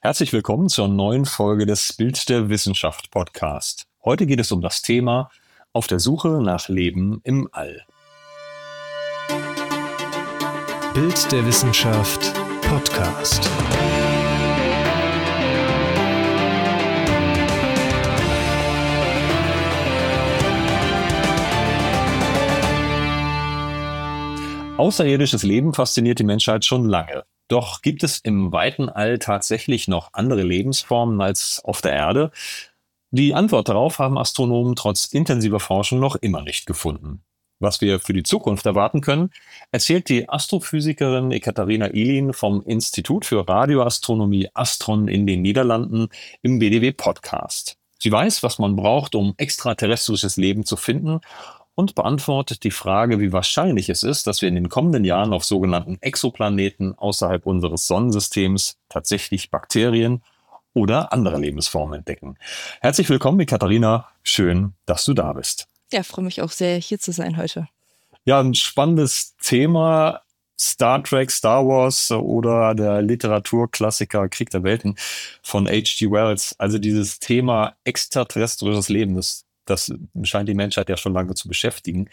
Herzlich willkommen zur neuen Folge des Bild der Wissenschaft Podcast. Heute geht es um das Thema Auf der Suche nach Leben im All. Bild der Wissenschaft Podcast. Außerirdisches Leben fasziniert die Menschheit schon lange. Doch gibt es im weiten All tatsächlich noch andere Lebensformen als auf der Erde? Die Antwort darauf haben Astronomen trotz intensiver Forschung noch immer nicht gefunden. Was wir für die Zukunft erwarten können, erzählt die Astrophysikerin Ekaterina Ilin vom Institut für Radioastronomie Astron in den Niederlanden im BDW-Podcast. Sie weiß, was man braucht, um extraterrestrisches Leben zu finden, und beantwortet die Frage, wie wahrscheinlich es ist, dass wir in den kommenden Jahren auf sogenannten Exoplaneten außerhalb unseres Sonnensystems tatsächlich Bakterien oder andere Lebensformen entdecken. Herzlich willkommen, Katharina. Schön, dass du da bist. Ja, freue mich auch sehr, hier zu sein heute. Ja, ein spannendes Thema. Star Trek, Star Wars oder der Literaturklassiker Krieg der Welten von H.G. Wells. Also dieses Thema extraterrestrisches Leben, das scheint die Menschheit ja schon lange zu beschäftigen.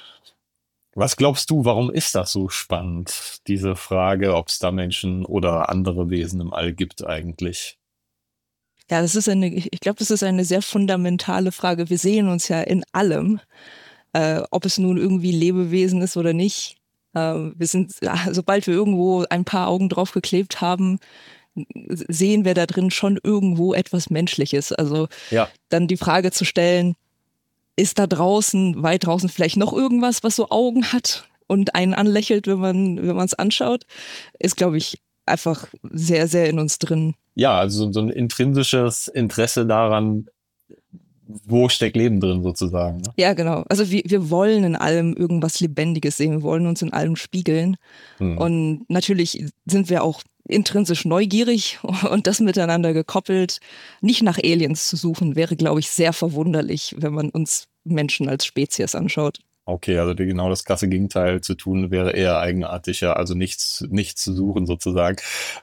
Was glaubst du, warum ist das so spannend, diese Frage, ob es da Menschen oder andere Wesen im All gibt eigentlich? Ja, ich glaube, das ist eine sehr fundamentale Frage. Wir sehen uns ja in allem, ob es nun irgendwie Lebewesen ist oder nicht. Sobald wir irgendwo ein paar Augen drauf geklebt haben, sehen wir da drin schon irgendwo etwas Menschliches. Also Dann die Frage zu stellen, ist da draußen, weit draußen vielleicht noch irgendwas, was so Augen hat und einen anlächelt, wenn man es anschaut, ist, glaube ich, einfach sehr, sehr in uns drin. Ja, also so ein intrinsisches Interesse daran, wo steckt Leben drin sozusagen. Ne? Ja, genau. Also wir wollen in allem irgendwas Lebendiges sehen. Wir wollen uns in allem spiegeln. Und natürlich sind wir auch intrinsisch neugierig und das miteinander gekoppelt. Nicht nach Aliens zu suchen, wäre, glaube ich, sehr verwunderlich, wenn man uns Menschen als Spezies anschaut. Okay, also genau das krasse Gegenteil zu tun wäre eher eigenartiger, also nichts zu suchen sozusagen.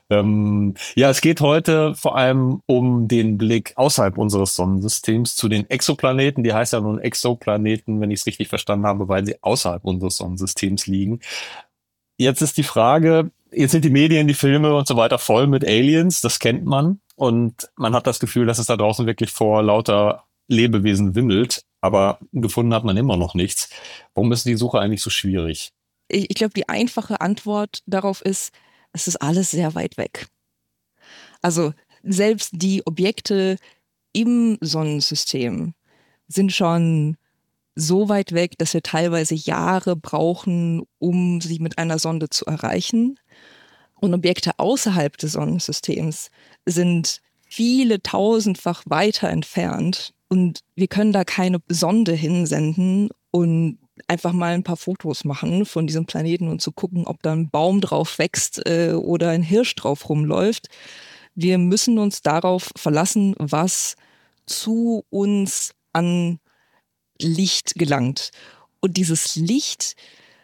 Es geht heute vor allem um den Blick außerhalb unseres Sonnensystems zu den Exoplaneten. Die heißt ja nun Exoplaneten, wenn ich es richtig verstanden habe, weil sie außerhalb unseres Sonnensystems liegen. Jetzt ist die Frage, jetzt sind die Medien, die Filme und so weiter voll mit Aliens, das kennt man. Und man hat das Gefühl, dass es da draußen wirklich vor lauter Lebewesen wimmelt. Aber gefunden hat man immer noch nichts. Warum ist die Suche eigentlich so schwierig? Ich glaube, die einfache Antwort darauf ist, es ist alles sehr weit weg. Also selbst die Objekte im Sonnensystem sind schon so weit weg, dass wir teilweise Jahre brauchen, um sie mit einer Sonde zu erreichen. Und Objekte außerhalb des Sonnensystems sind viele tausendfach weiter entfernt. Und wir können da keine Sonde hinsenden und einfach mal ein paar Fotos machen von diesem Planeten und zu gucken, ob da ein Baum drauf wächst oder ein Hirsch drauf rumläuft. Wir müssen uns darauf verlassen, was zu uns an Licht gelangt. Und dieses Licht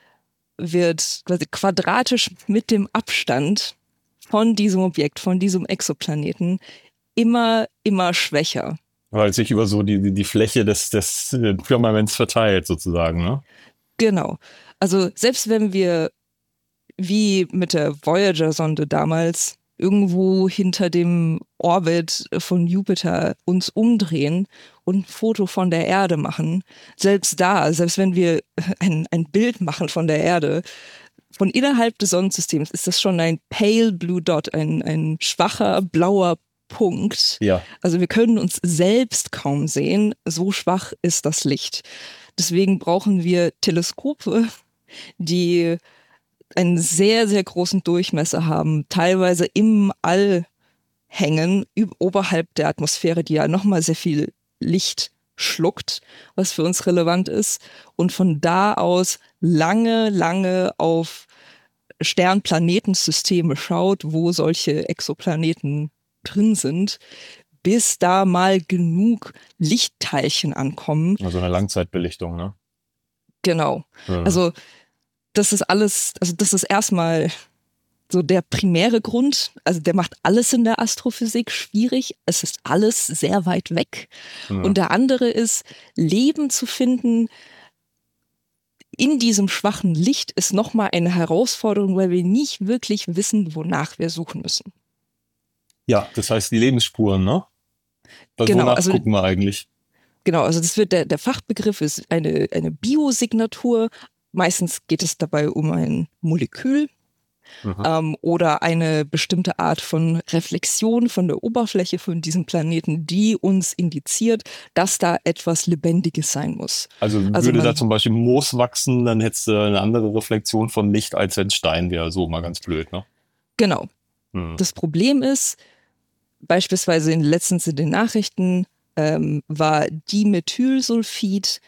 wird quasi quadratisch mit dem Abstand von diesem Objekt, von diesem Exoplaneten immer schwächer. Weil es sich über so die Fläche des Firmaments verteilt sozusagen, ne? Genau. Also selbst wenn wir wie mit der Voyager-Sonde damals irgendwo hinter dem Orbit von Jupiter uns umdrehen und ein Foto von der Erde machen, selbst wenn wir ein Bild machen von der Erde, von innerhalb des Sonnensystems ist das schon ein Pale Blue Dot, ein schwacher blauer Punkt. Ja. Also wir können uns selbst kaum sehen, so schwach ist das Licht. Deswegen brauchen wir Teleskope, die einen sehr, sehr großen Durchmesser haben, teilweise im All hängen, oberhalb der Atmosphäre, die ja nochmal sehr viel Licht schluckt, was für uns relevant ist, und von da aus lange, lange auf Sternplanetensysteme schaut, wo solche Exoplaneten drin sind, bis da mal genug Lichtteilchen ankommen. Also eine Langzeitbelichtung, ne? Genau. Also das ist alles, also das ist erstmal so der primäre Grund, also der macht alles in der Astrophysik schwierig. Es ist alles sehr weit weg. Ja. Und der andere ist, Leben zu finden in diesem schwachen Licht ist nochmal eine Herausforderung, weil wir nicht wirklich wissen, wonach wir suchen müssen. Ja, das heißt die Lebensspuren, ne? Genau, Wonach also gucken wir eigentlich? Genau, also das wird der Fachbegriff ist eine Biosignatur. Meistens geht es dabei um ein Molekül oder eine bestimmte Art von Reflexion von der Oberfläche von diesem Planeten, die uns indiziert, dass da etwas Lebendiges sein muss. Also würde da zum Beispiel Moos wachsen, dann hättest du eine andere Reflexion von Licht, als wenn es Stein wäre. So mal ganz blöd, ne? Genau. Das Problem ist, beispielsweise letztens in den Nachrichten war Dimethylsulfid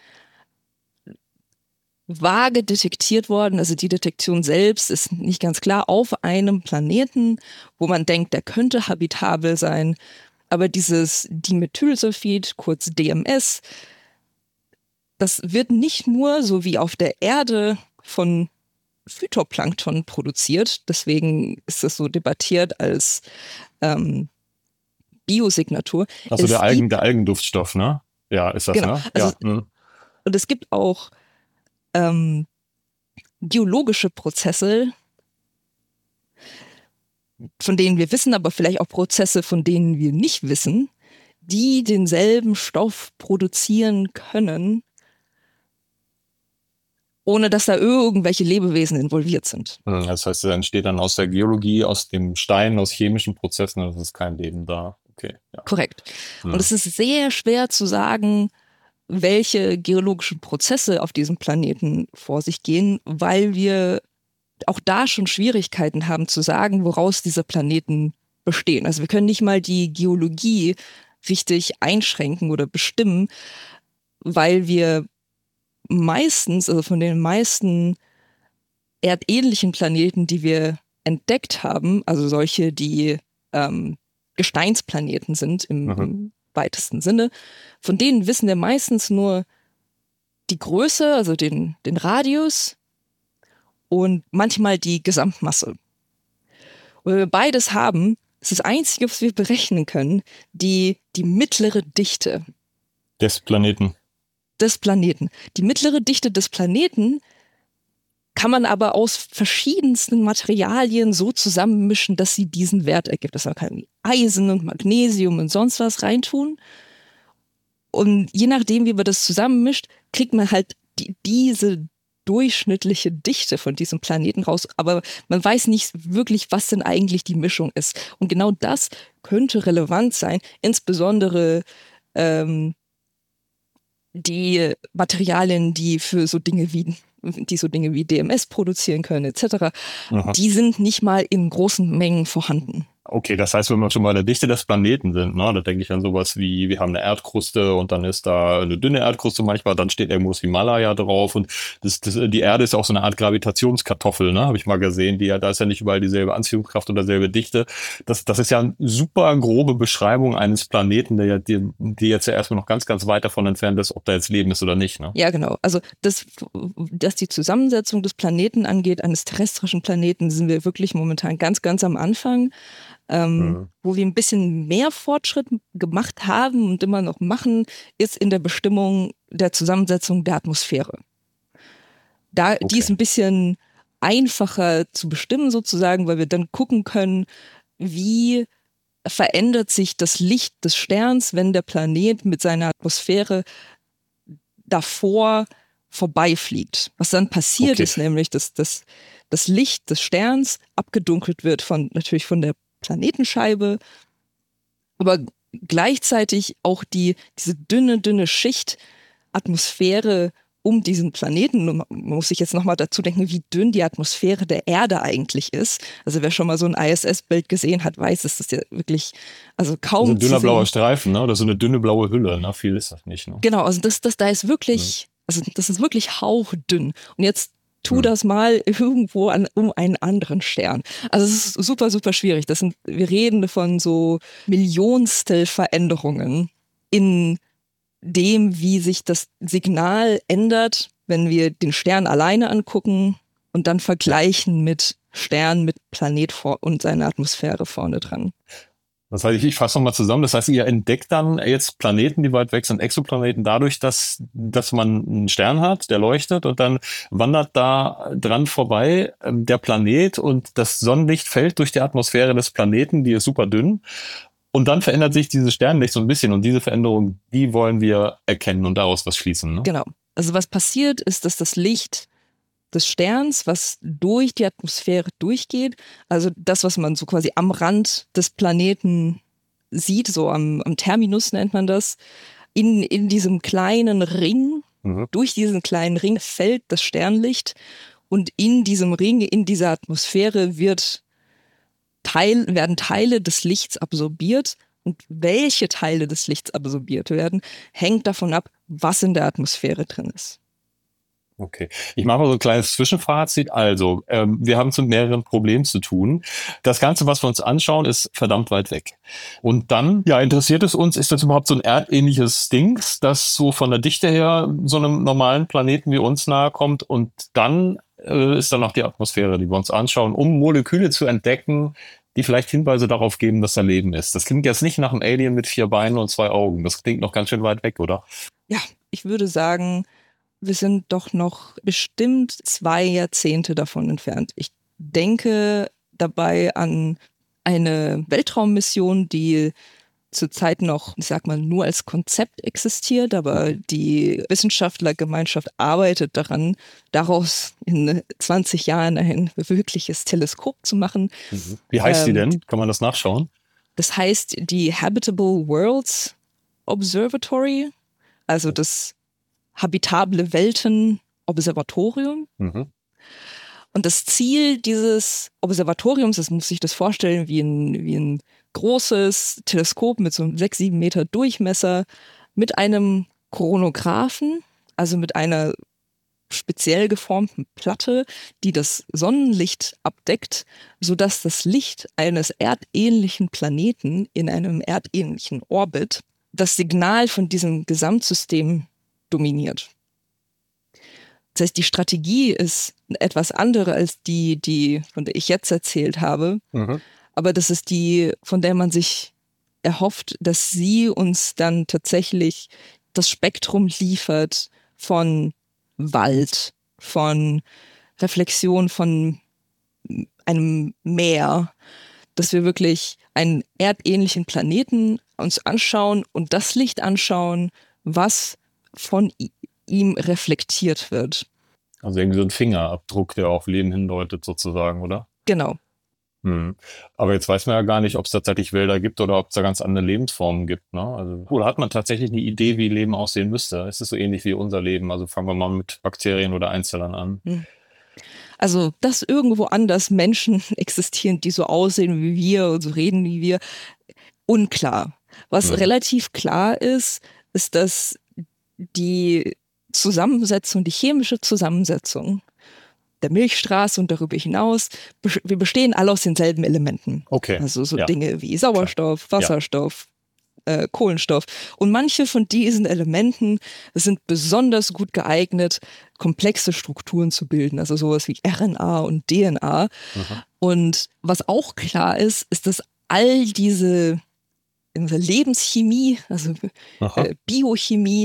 vage detektiert worden. Also die Detektion selbst ist nicht ganz klar auf einem Planeten, wo man denkt, der könnte habitabel sein. Aber dieses Dimethylsulfid, kurz DMS, das wird nicht nur so wie auf der Erde von Phytoplankton produziert. Deswegen ist das so debattiert als Biosignatur. Also der Algenduftstoff, ne? Ja, ist das, genau, ne? Also, ja. Und es gibt auch geologische Prozesse, von denen wir wissen, aber vielleicht auch Prozesse, von denen wir nicht wissen, die denselben Stoff produzieren können, ohne dass da irgendwelche Lebewesen involviert sind. Das heißt, es entsteht dann aus der Geologie, aus dem Stein, aus chemischen Prozessen, und es ist kein Leben da. Okay. Ja. Korrekt. Und es ist sehr schwer zu sagen, welche geologischen Prozesse auf diesem Planeten vor sich gehen, weil wir auch da schon Schwierigkeiten haben zu sagen, woraus diese Planeten bestehen. Also wir können nicht mal die Geologie richtig einschränken oder bestimmen, weil wir meistens, also von den meisten erdähnlichen Planeten, die wir entdeckt haben, also solche, die Gesteinsplaneten sind im weitesten Sinne, von denen wissen wir meistens nur die Größe, also den Radius und manchmal die Gesamtmasse. Und wenn wir beides haben, ist das Einzige, was wir berechnen können, die mittlere Dichte des Planeten. Die mittlere Dichte des Planeten kann man aber aus verschiedensten Materialien so zusammenmischen, dass sie diesen Wert ergibt. Das kann Eisen und Magnesium und sonst was reintun. Und je nachdem, wie man das zusammenmischt, kriegt man halt diese durchschnittliche Dichte von diesem Planeten raus. Aber man weiß nicht wirklich, was denn eigentlich die Mischung ist. Und genau das könnte relevant sein, insbesondere die Materialien, die für so Dinge wie DMS produzieren können, etc., die sind nicht mal in großen Mengen vorhanden. Okay, das heißt, wenn wir schon bei der Dichte des Planeten sind, ne, da denke ich an sowas wie, wir haben eine Erdkruste und dann ist da eine dünne Erdkruste manchmal, dann steht irgendwo das Himalaya drauf und die Erde ist auch so eine Art Gravitationskartoffel, ne, habe ich mal gesehen, da ist ja nicht überall dieselbe Anziehungskraft oder dieselbe Dichte. Das ist ja eine super grobe Beschreibung eines Planeten, die jetzt ja erstmal noch ganz, ganz weit davon entfernt ist, ob da jetzt Leben ist oder nicht, ne? Ja, genau. Also, dass die Zusammensetzung des Planeten angeht, eines terrestrischen Planeten, sind wir wirklich momentan ganz, ganz am Anfang. Wo wir ein bisschen mehr Fortschritt gemacht haben und immer noch machen, ist in der Bestimmung der Zusammensetzung der Atmosphäre. Die ist ein bisschen einfacher zu bestimmen sozusagen, weil wir dann gucken können, wie verändert sich das Licht des Sterns, wenn der Planet mit seiner Atmosphäre davor vorbeifliegt. Was dann passiert ist nämlich, dass das Licht des Sterns abgedunkelt wird natürlich von der Planetenscheibe, aber gleichzeitig auch diese dünne Schicht Atmosphäre um diesen Planeten. Man muss sich jetzt nochmal dazu denken, wie dünn die Atmosphäre der Erde eigentlich ist. Also wer schon mal so ein ISS-Bild gesehen hat, weiß, dass das ja wirklich, also kaum so ein dünner blauer Streifen, ne? Oder so eine dünne blaue Hülle, ne? Viel ist das nicht, ne? Genau, also da ist wirklich, also das ist wirklich hauchdünn. Und jetzt tu das mal irgendwo um einen anderen Stern. Also es ist super, super schwierig. Wir reden von so Millionstel Veränderungen in dem, wie sich das Signal ändert, wenn wir den Stern alleine angucken und dann vergleichen mit Sternen, mit Planet und seiner Atmosphäre vorne dran. Das heißt, ich fasse nochmal zusammen. Das heißt, ihr entdeckt dann jetzt Planeten, die weit weg sind, Exoplaneten, dadurch, dass man einen Stern hat, der leuchtet und dann wandert da dran vorbei der Planet und das Sonnenlicht fällt durch die Atmosphäre des Planeten, die ist super dünn. Und dann verändert sich dieses Sternlicht so ein bisschen und diese Veränderung, die wollen wir erkennen und daraus was schließen. Ne? Genau. Also was passiert ist, dass das Licht des Sterns, was durch die Atmosphäre durchgeht, also das, was man so quasi am Rand des Planeten sieht, so am Terminus nennt man das, in diesem kleinen Ring, durch diesen kleinen Ring fällt das Sternlicht und in diesem Ring, in dieser Atmosphäre werden Teile des Lichts absorbiert und welche Teile des Lichts absorbiert werden, hängt davon ab, was in der Atmosphäre drin ist. Okay, ich mache mal so ein kleines Zwischenfazit. Also, wir haben es mit mehreren Problemen zu tun. Das Ganze, was wir uns anschauen, ist verdammt weit weg. Und dann, ja, interessiert es uns, ist das überhaupt so ein erdähnliches Ding, das so von der Dichte her so einem normalen Planeten wie uns nahe kommt? Und dann ist dann noch die Atmosphäre, die wir uns anschauen, um Moleküle zu entdecken, die vielleicht Hinweise darauf geben, dass da Leben ist. Das klingt jetzt nicht nach einem Alien mit 4 Beinen und 2 Augen. Das klingt noch ganz schön weit weg, oder? Ja, ich würde sagen, wir sind doch noch bestimmt 2 Jahrzehnte davon entfernt. Ich denke dabei an eine Weltraummission, die zurzeit noch, ich sag mal, nur als Konzept existiert, aber die Wissenschaftlergemeinschaft arbeitet daran, daraus in 20 Jahren ein wirkliches Teleskop zu machen. Wie heißt die denn? Kann man das nachschauen? Das heißt die Habitable Worlds Observatory, also das Habitable Welten Observatorium. Und das Ziel dieses Observatoriums, das muss sich das vorstellen wie ein großes Teleskop mit so 6-7 Meter Durchmesser, mit einem Chronographen, also mit einer speziell geformten Platte, die das Sonnenlicht abdeckt, sodass das Licht eines erdähnlichen Planeten in einem erdähnlichen Orbit das Signal von diesem Gesamtsystem dominiert. Das heißt, die Strategie ist etwas andere als die, von der ich jetzt erzählt habe. Aber das ist die, von der man sich erhofft, dass sie uns dann tatsächlich das Spektrum liefert von Wald, von Reflexion von einem Meer, dass wir wirklich einen erdähnlichen Planeten uns anschauen und das Licht anschauen, was von ihm reflektiert wird. Also irgendwie so ein Fingerabdruck, der auf Leben hindeutet sozusagen, oder? Genau. Aber jetzt weiß man ja gar nicht, ob es tatsächlich Wälder gibt oder ob es da ganz andere Lebensformen gibt. Ne? Also, oder hat man tatsächlich eine Idee, wie Leben aussehen müsste? Ist es so ähnlich wie unser Leben? Also fangen wir mal mit Bakterien oder Einzellern an. Also, dass irgendwo anders Menschen existieren, die so aussehen wie wir und so reden wie wir, unklar. Was relativ klar ist, dass die Zusammensetzung, die chemische Zusammensetzung der Milchstraße und darüber hinaus, wir bestehen alle aus denselben Elementen. Okay. Also so Dinge wie Sauerstoff, Wasserstoff, Kohlenstoff. Und manche von diesen Elementen sind besonders gut geeignet, komplexe Strukturen zu bilden, also sowas wie RNA und DNA. Und was auch klar ist, dass all diese Lebenschemie, also Biochemie,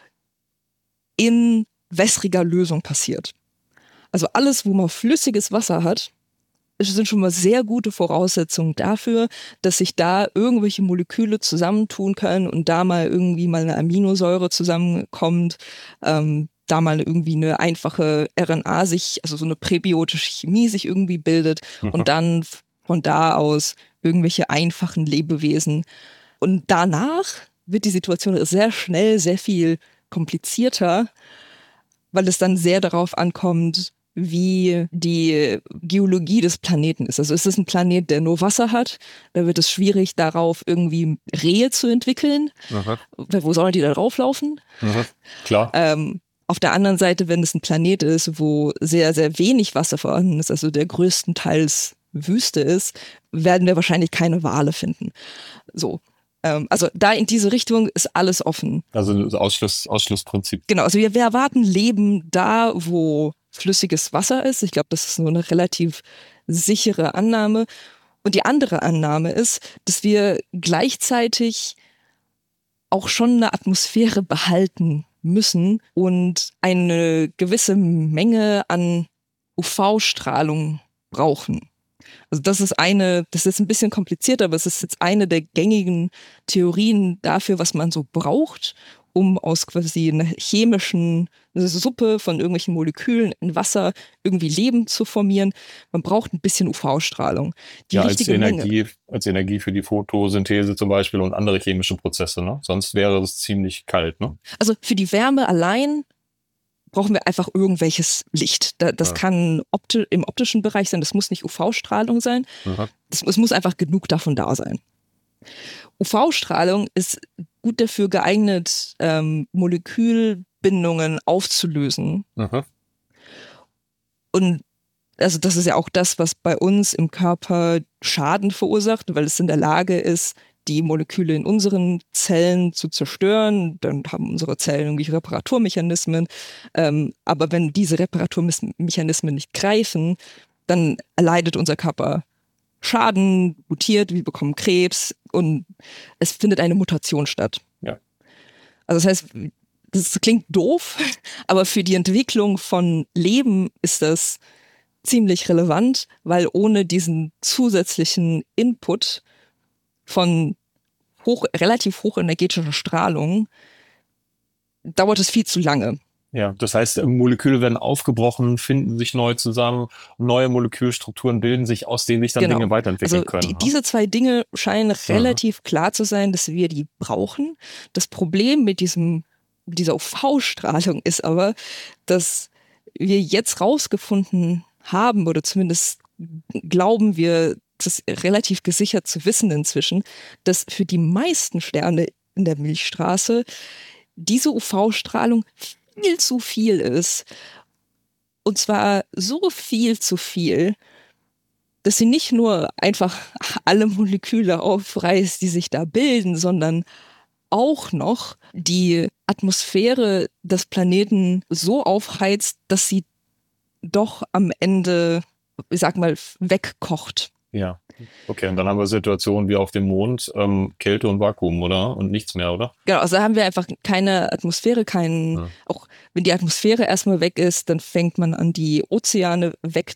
in wässriger Lösung passiert. Also alles, wo man flüssiges Wasser hat, sind schon mal sehr gute Voraussetzungen dafür, dass sich da irgendwelche Moleküle zusammentun können und da mal irgendwie mal eine Aminosäure zusammenkommt, da mal irgendwie eine einfache RNA also so eine präbiotische Chemie sich irgendwie bildet und dann von da aus irgendwelche einfachen Lebewesen. Und danach wird die Situation sehr schnell sehr viel komplizierter, weil es dann sehr darauf ankommt, wie die Geologie des Planeten ist. Also ist es ein Planet, der nur Wasser hat, da wird es schwierig, darauf irgendwie Rehe zu entwickeln. Wo sollen die da drauflaufen? Klar. Auf der anderen Seite, wenn es ein Planet ist, wo sehr, sehr wenig Wasser vorhanden ist, also der größtenteils Wüste ist, werden wir wahrscheinlich keine Wale finden. So. Also da in diese Richtung ist alles offen. Also Ausschlussprinzip. Genau, also wir erwarten Leben da, wo flüssiges Wasser ist. Ich glaube, das ist nur eine relativ sichere Annahme. Und die andere Annahme ist, dass wir gleichzeitig auch schon eine Atmosphäre behalten müssen und eine gewisse Menge an UV-Strahlung brauchen. Also das ist ein bisschen kompliziert, aber es ist jetzt eine der gängigen Theorien dafür, was man so braucht, um aus quasi einer chemischen Suppe von irgendwelchen Molekülen in Wasser irgendwie Leben zu formieren. Man braucht ein bisschen UV-Strahlung. Die richtige Menge. Als Energie für die Photosynthese zum Beispiel und andere chemische Prozesse, ne? Sonst wäre es ziemlich kalt, ne? Also für die Wärme allein brauchen wir einfach irgendwelches Licht. Das kann im optischen Bereich sein, das muss nicht UV-Strahlung sein. Es muss einfach genug davon da sein. UV-Strahlung ist gut dafür geeignet, Molekülbindungen aufzulösen. Und also das ist ja auch das, was bei uns im Körper Schaden verursacht, weil es in der Lage ist, die Moleküle in unseren Zellen zu zerstören. Dann haben unsere Zellen irgendwie Reparaturmechanismen. Aber wenn diese Reparaturmechanismen nicht greifen, dann erleidet unser Körper Schaden, mutiert, wir bekommen Krebs und es findet eine Mutation statt. Ja. Also das heißt, das klingt doof, aber für die Entwicklung von Leben ist das ziemlich relevant, weil ohne diesen zusätzlichen Input von relativ hochenergetischer Strahlung dauert es viel zu lange. Ja, das heißt, Moleküle werden aufgebrochen, finden sich neu zusammen, neue Molekülstrukturen bilden sich, aus denen sich dann Dinge weiterentwickeln können. Diese zwei Dinge scheinen relativ klar zu sein, dass wir die brauchen. Das Problem mit dieser UV-Strahlung ist aber, dass wir jetzt rausgefunden haben, oder zumindest glauben wir, das relativ gesichert zu wissen inzwischen, dass für die meisten Sterne in der Milchstraße diese UV-Strahlung viel zu viel ist. Und zwar so viel zu viel, dass sie nicht nur einfach alle Moleküle aufreißt, die sich da bilden, sondern auch noch die Atmosphäre des Planeten so aufheizt, dass sie doch am Ende, ich sag mal, wegkocht. Ja, okay, und dann haben wir Situationen wie auf dem Mond, Kälte und Vakuum, oder? Und nichts mehr, oder? Genau, also da haben wir einfach keine Atmosphäre, auch wenn die Atmosphäre erstmal weg ist, dann fängt man an, die Ozeane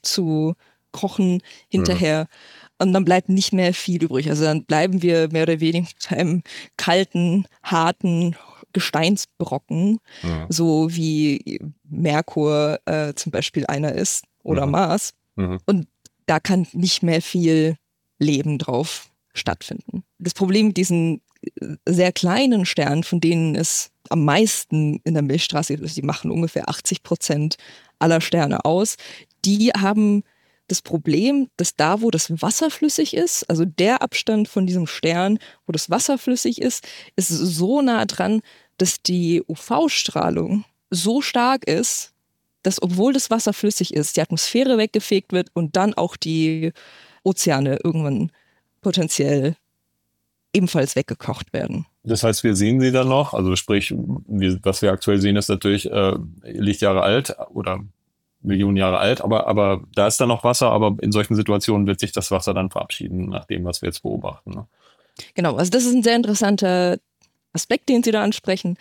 wegzukochen hinterher. Und dann bleibt nicht mehr viel übrig. Also dann bleiben wir mehr oder weniger mit einem kalten, harten Gesteinsbrocken, so wie Merkur zum Beispiel einer ist oder Mars. Und da kann nicht mehr viel Leben drauf stattfinden. Das Problem mit diesen sehr kleinen Sternen, von denen es am meisten in der Milchstraße gibt, die machen ungefähr 80% aller Sterne aus, die haben das Problem, dass da, wo das Wasser flüssig ist, also der Abstand von diesem Stern, wo das Wasser flüssig ist so nah dran, dass die UV-Strahlung so stark ist, dass, obwohl das Wasser flüssig ist, die Atmosphäre weggefegt wird und dann auch die Ozeane irgendwann potenziell ebenfalls weggekocht werden. Das heißt, wir sehen sie dann noch, also sprich, was wir aktuell sehen, ist natürlich Lichtjahre alt oder Millionen Jahre alt, aber da ist dann noch Wasser, aber in solchen Situationen wird sich das Wasser dann verabschieden, nach dem, was wir jetzt beobachten. Ne? Genau, also das ist ein sehr interessanter Aspekt, den Sie da ansprechen.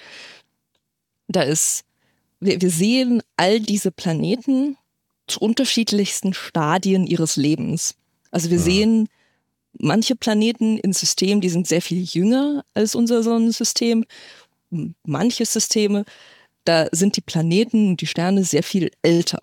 Wir sehen all diese Planeten zu unterschiedlichsten Stadien ihres Lebens. Also wir sehen manche Planeten in Systemen, die sind sehr viel jünger als unser Sonnensystem. Manche Systeme, da sind die Planeten und die Sterne sehr viel älter.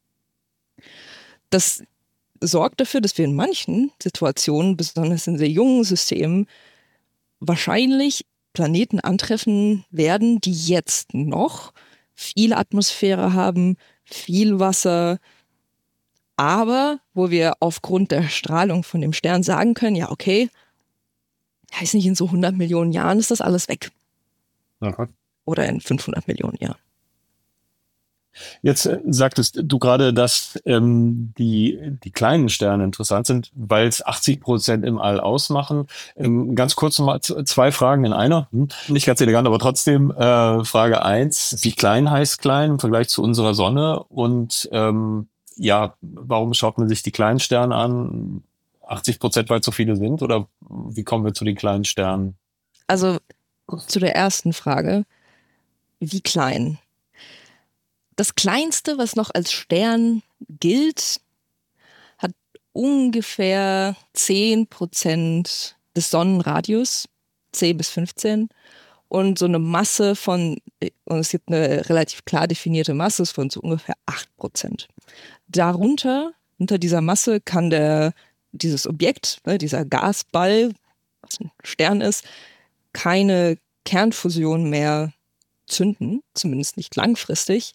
Das sorgt dafür, dass wir in manchen Situationen, besonders in sehr jungen Systemen, wahrscheinlich Planeten antreffen werden, die jetzt noch viel Atmosphäre haben, viel Wasser, aber wo wir aufgrund der Strahlung von dem Stern sagen können, ja okay, heißt nicht, in so 100 Millionen Jahren ist das alles weg. Okay. Oder in 500 Millionen Jahren. Jetzt sagtest du gerade, dass die kleinen Sterne interessant sind, weil es 80% im All ausmachen. Ganz kurz nochmal zwei Fragen in einer. Nicht ganz elegant, aber trotzdem. Frage eins: Wie klein heißt klein im Vergleich zu unserer Sonne? Und ja, warum schaut man sich die kleinen Sterne an? 80%, weil es so viele sind? Oder wie kommen wir zu den kleinen Sternen? Also zu der ersten Frage, wie klein? Das kleinste, was noch als Stern gilt, hat ungefähr 10% des Sonnenradius, 10 bis 15. Und so eine Masse von, und es gibt eine relativ klar definierte Masse von so ungefähr 8%. Darunter, unter dieser Masse, kann dieses Objekt, ne, dieser Gasball, was ein Stern ist, keine Kernfusion mehr zünden, zumindest nicht langfristig,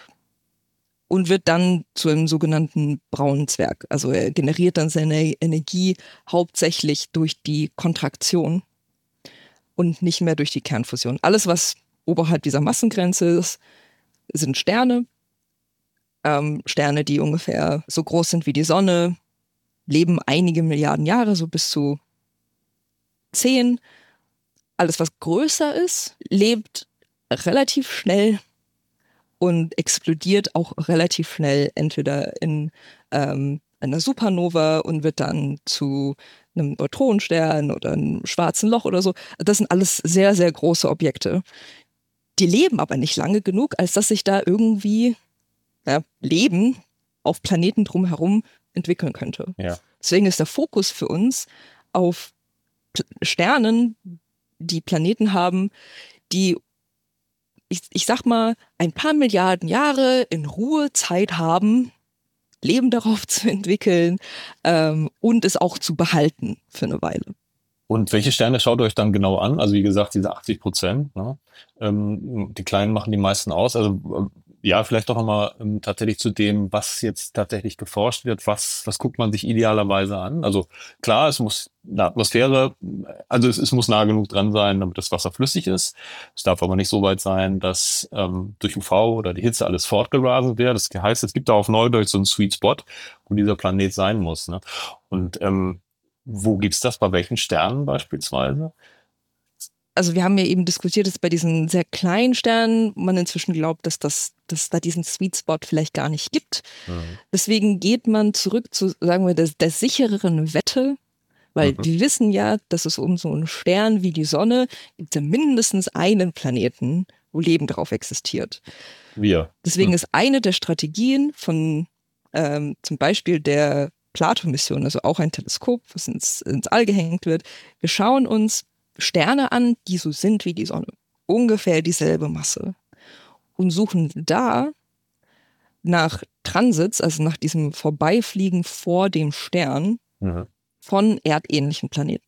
und wird dann zu einem sogenannten braunen Zwerg. Also er generiert dann seine Energie hauptsächlich durch die Kontraktion und nicht mehr durch die Kernfusion. Alles, was oberhalb dieser Massengrenze ist, sind Sterne. Sterne, die ungefähr so groß sind wie die Sonne, leben einige Milliarden Jahre, so bis zu 10. Alles, was größer ist, lebt relativ schnell und explodiert auch relativ schnell, entweder in einer Supernova und wird dann zu einem Neutronenstern oder einem schwarzen Loch oder so. Das sind alles sehr, sehr große Objekte. Die leben aber nicht lange genug, als dass sich da irgendwie Leben auf Planeten drumherum entwickeln könnte. Ja. Deswegen ist der Fokus für uns auf Sternen, die Planeten haben, die, ich sag mal, ein paar Milliarden Jahre in Ruhe Zeit haben, Leben darauf zu entwickeln und es auch zu behalten für eine Weile. Und welche Sterne schaut ihr euch dann genau an? Also wie gesagt, diese 80%. Ne? Die Kleinen machen die meisten aus. Also ja, vielleicht doch nochmal tatsächlich zu dem, was jetzt tatsächlich geforscht wird. Was guckt man sich idealerweise an? Also klar, es muss eine Atmosphäre, also es muss nah genug dran sein, damit das Wasser flüssig ist. Es darf aber nicht so weit sein, dass durch UV oder die Hitze alles fortgeblasen wird. Das heißt, es gibt da auf Neudeutsch so einen Sweet Spot, wo dieser Planet sein muss. Ne? Und wo gibt's das? Bei welchen Sternen beispielsweise? Also wir haben ja eben diskutiert, dass bei diesen sehr kleinen Sternen man inzwischen glaubt, dass da diesen Sweet Spot vielleicht gar nicht gibt. Mhm. Deswegen geht man zurück zu, sagen wir, der sichereren Wette, weil wir wissen ja, dass es um so einen Stern wie die Sonne gibt ja mindestens einen Planeten, wo Leben drauf existiert. Deswegen ist eine der Strategien von zum Beispiel der Plato-Mission, also auch ein Teleskop, was ins All gehängt wird. Wir schauen uns Sterne an, die so sind wie die Sonne. Ungefähr dieselbe Masse. Und suchen da nach Transits, also nach diesem Vorbeifliegen vor dem Stern von erdähnlichen Planeten.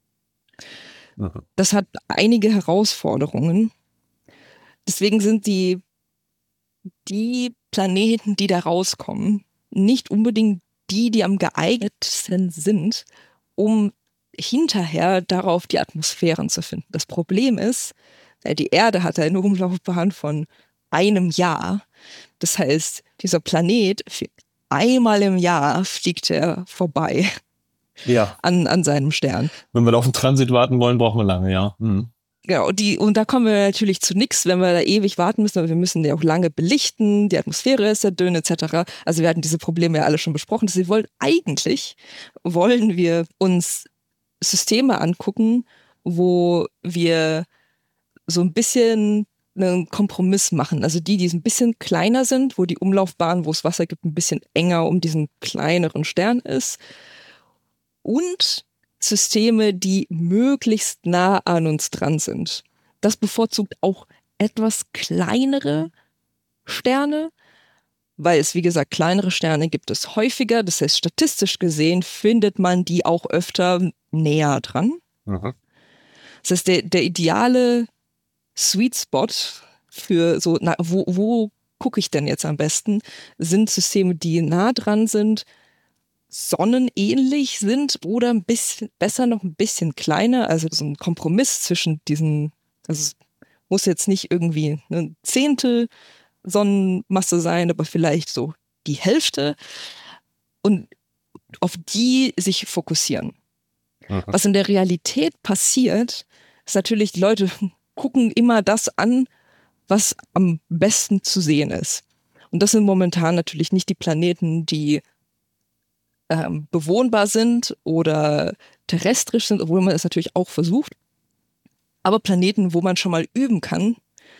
Das hat einige Herausforderungen. Deswegen sind die Planeten, die da rauskommen, nicht unbedingt die am geeignetsten sind, um hinterher darauf die Atmosphären zu finden. Das Problem ist, die Erde hat eine Umlaufbahn von einem Jahr. Das heißt, dieser Planet, einmal im Jahr fliegt er vorbei an seinem Stern. Wenn wir da auf den Transit warten wollen, brauchen wir lange, ja. Genau, und da kommen wir natürlich zu nichts, wenn wir da ewig warten müssen, aber wir müssen ja auch lange belichten, die Atmosphäre ist sehr dünn etc. Also wir hatten diese Probleme ja alle schon besprochen. Eigentlich wollen wir uns Systeme angucken, wo wir so ein bisschen einen Kompromiss machen. Also die ein bisschen kleiner sind, wo die Umlaufbahn, wo es Wasser gibt, ein bisschen enger um diesen kleineren Stern ist. Und Systeme, die möglichst nah an uns dran sind. Das bevorzugt auch etwas kleinere Sterne, weil es, wie gesagt, kleinere Sterne gibt es häufiger. Das heißt, statistisch gesehen findet man die auch öfter näher dran. Das heißt, der ideale Sweet Spot für so, wo gucke ich denn jetzt am besten, sind Systeme, die nah dran sind, sonnenähnlich sind oder ein bisschen besser noch ein bisschen kleiner, also so ein Kompromiss zwischen diesen, also es muss jetzt nicht irgendwie ein Zehntel Sonnenmasse sein, aber vielleicht so die Hälfte und auf die sich fokussieren. Mhm. Was in der Realität passiert, ist natürlich, die Leute gucken immer das an, was am besten zu sehen ist. Und das sind momentan natürlich nicht die Planeten, die bewohnbar sind oder terrestrisch sind, obwohl man es natürlich auch versucht. Aber Planeten, wo man schon mal üben kann,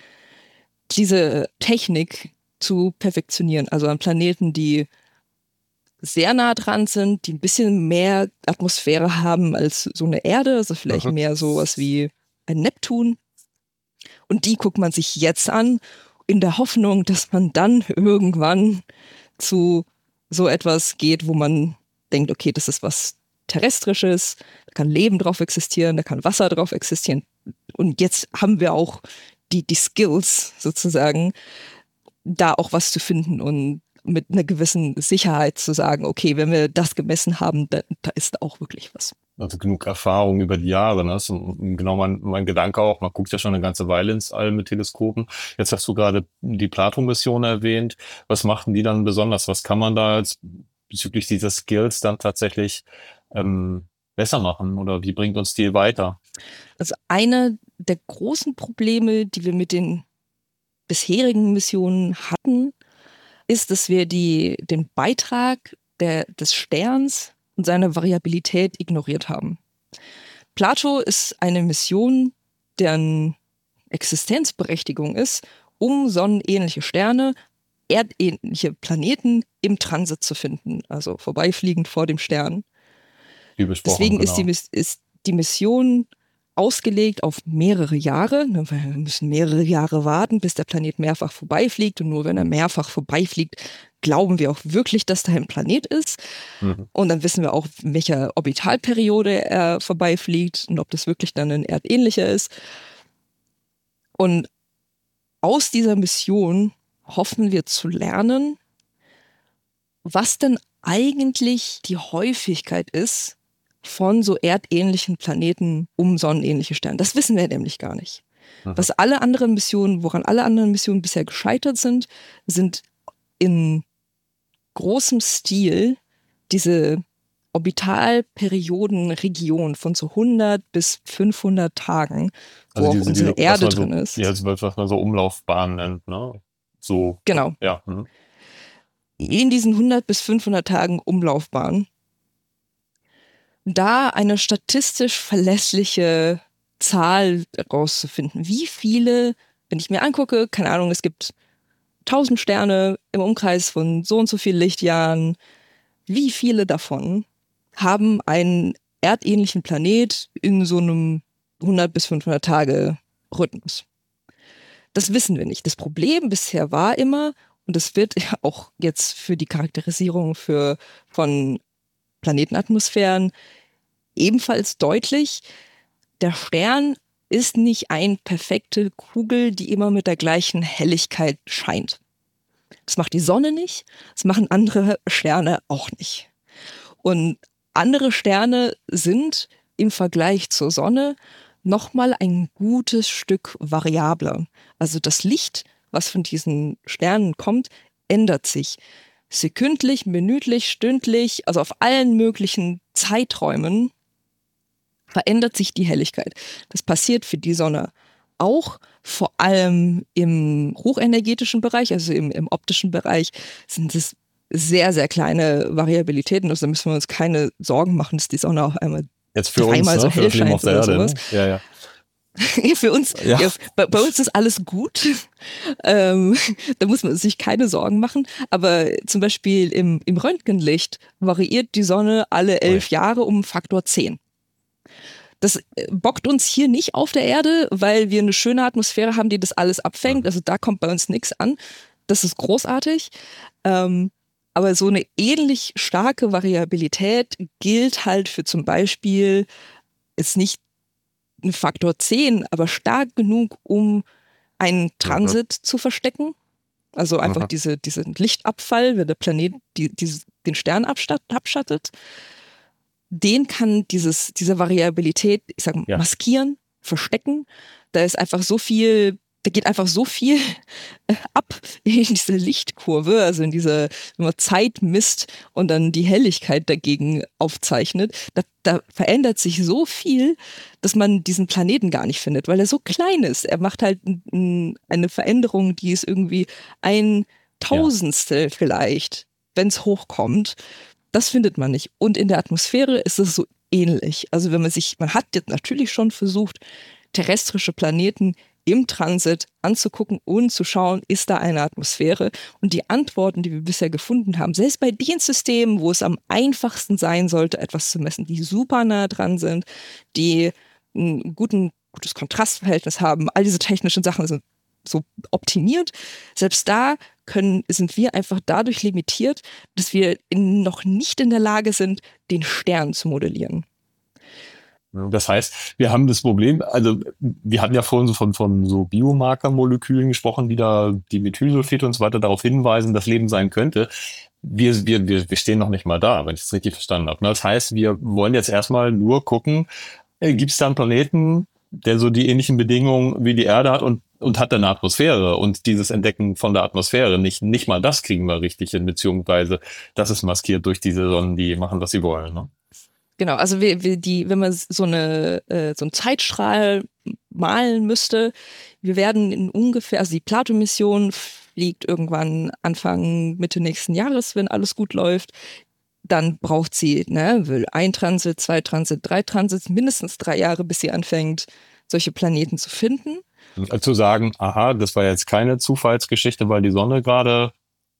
diese Technik zu perfektionieren. Also an Planeten, die sehr nah dran sind, die ein bisschen mehr Atmosphäre haben als so eine Erde, also vielleicht Mhm. mehr sowas wie ein Neptun. Und die guckt man sich jetzt an, in der Hoffnung, dass man dann irgendwann zu so etwas geht, wo man denkt, okay, das ist was Terrestrisches, da kann Leben drauf existieren, da kann Wasser drauf existieren. Und jetzt haben wir auch die Skills sozusagen, da auch was zu finden und mit einer gewissen Sicherheit zu sagen, okay, wenn wir das gemessen haben, da ist auch wirklich was. Also genug Erfahrung über die Jahre. Ne? Das ist genau mein Gedanke auch. Man guckt ja schon eine ganze Weile ins All mit Teleskopen. Jetzt hast du gerade die Plato-Mission erwähnt. Was machten die dann besonders? Was kann man da jetzt bezüglich dieser Skills dann tatsächlich besser machen? Oder wie bringt uns die weiter? Also eine der großen Probleme, die wir mit den bisherigen Missionen hatten, ist, dass wir den Beitrag des Sterns und seine Variabilität ignoriert haben. Plato ist eine Mission, deren Existenzberechtigung ist, um sonnenähnliche Sterne, erdähnliche Planeten im Transit zu finden, also vorbeifliegend vor dem Stern. Wie besprochen, Deswegen genau. ist die Mission ausgelegt auf mehrere Jahre. Wir müssen mehrere Jahre warten, bis der Planet mehrfach vorbeifliegt. Und nur wenn er mehrfach vorbeifliegt, glauben wir auch wirklich, dass da ein Planet ist. Mhm. Und dann wissen wir auch, in welcher Orbitalperiode er vorbeifliegt und ob das wirklich dann ein erdähnlicher ist. Und aus dieser Mission hoffen wir zu lernen, was denn eigentlich die Häufigkeit ist von so erdähnlichen Planeten um sonnenähnliche Sterne. Das wissen wir nämlich gar nicht. Mhm. Woran alle anderen Missionen bisher gescheitert sind, sind in großem Stil diese Orbitalperiodenregion von so 100 bis 500 Tagen, wo auch unsere Erde drin ist. Ja, was man so Umlaufbahn nennt, ne? So. Genau. Ja. Mhm. In diesen 100 bis 500 Tagen Umlaufbahn da eine statistisch verlässliche Zahl rauszufinden. Wie viele, wenn ich mir angucke, keine Ahnung, es gibt 1000 Sterne im Umkreis von so und so viel Lichtjahren, wie viele davon haben einen erdähnlichen Planet in so einem 100 bis 500 Tage Rhythmus? Das wissen wir nicht. Das Problem bisher war immer, und das wird ja auch jetzt für die Charakterisierung von Planetenatmosphären ebenfalls deutlich, der Stern ist nicht eine perfekte Kugel, die immer mit der gleichen Helligkeit scheint. Das macht die Sonne nicht, das machen andere Sterne auch nicht. Und andere Sterne sind im Vergleich zur Sonne nochmal ein gutes Stück variabler. Also das Licht, was von diesen Sternen kommt, ändert sich sekündlich, minütlich, stündlich, also auf allen möglichen Zeiträumen verändert sich die Helligkeit. Das passiert für die Sonne auch, vor allem im hochenergetischen Bereich, also im optischen Bereich, sind es sehr, sehr kleine Variabilitäten. Also da müssen wir uns keine Sorgen machen, dass die Sonne auch einmal jetzt für uns, so ne? Für hell das Leben scheint auf der oder Erde. sowas. Ne? Ja, ja. Für uns, Ja. ja, bei uns ist alles gut. Da muss man sich keine Sorgen machen. Aber zum Beispiel im Röntgenlicht variiert die Sonne alle 11 Jahre um Faktor 10. Das bockt uns hier nicht auf der Erde, weil wir eine schöne Atmosphäre haben, die das alles abfängt. Also da kommt bei uns nichts an. Das ist großartig. Aber so eine ähnlich starke Variabilität gilt halt für zum Beispiel jetzt nicht ein Faktor 10, aber stark genug, um einen Transit zu verstecken. Also einfach diesen Lichtabfall, wenn der Planet den Stern abschattet. Den kann diese Variabilität, ich sag, maskieren, verstecken. Da ist einfach so viel da geht einfach so viel ab in diese Lichtkurve, also in diese, wenn man Zeit misst und dann die Helligkeit dagegen aufzeichnet, da verändert sich so viel, dass man diesen Planeten gar nicht findet, weil er so klein ist. Er macht halt eine Veränderung, die ist irgendwie ein Tausendstel vielleicht, wenn es hochkommt. Das findet man nicht. Und in der Atmosphäre ist es so ähnlich. Also wenn man hat jetzt natürlich schon versucht, terrestrische Planeten im Transit anzugucken und zu schauen, ist da eine Atmosphäre? Und die Antworten, die wir bisher gefunden haben, selbst bei den Systemen, wo es am einfachsten sein sollte, etwas zu messen, die super nah dran sind, die ein gutes Kontrastverhältnis haben, all diese technischen Sachen sind so optimiert. Selbst da sind wir einfach dadurch limitiert, dass wir noch nicht in der Lage sind, den Stern zu modellieren. Das heißt, wir haben das Problem, also wir hatten ja vorhin so von so Biomarkermolekülen gesprochen, die da die Methylsulfide und so weiter darauf hinweisen, dass Leben sein könnte. Wir stehen noch nicht mal da, wenn ich es richtig verstanden habe. Das heißt, wir wollen jetzt erstmal nur gucken, gibt es da einen Planeten, der so die ähnlichen Bedingungen wie die Erde hat und hat eine Atmosphäre, und dieses Entdecken von der Atmosphäre, nicht mal das kriegen wir richtig hin, beziehungsweise das ist maskiert durch diese Sonnen, die machen, was sie wollen, ne? Genau, also wenn man so einen Zeitstrahl malen müsste, wir werden in ungefähr, also die Plato-Mission fliegt irgendwann Anfang, Mitte nächsten Jahres, wenn alles gut läuft. Dann braucht sie, will 1 Transit, 2 Transit, 3 Transits, mindestens 3 Jahre, bis sie anfängt, solche Planeten zu finden. Zu sagen, aha, das war jetzt keine Zufallsgeschichte, weil die Sonne gerade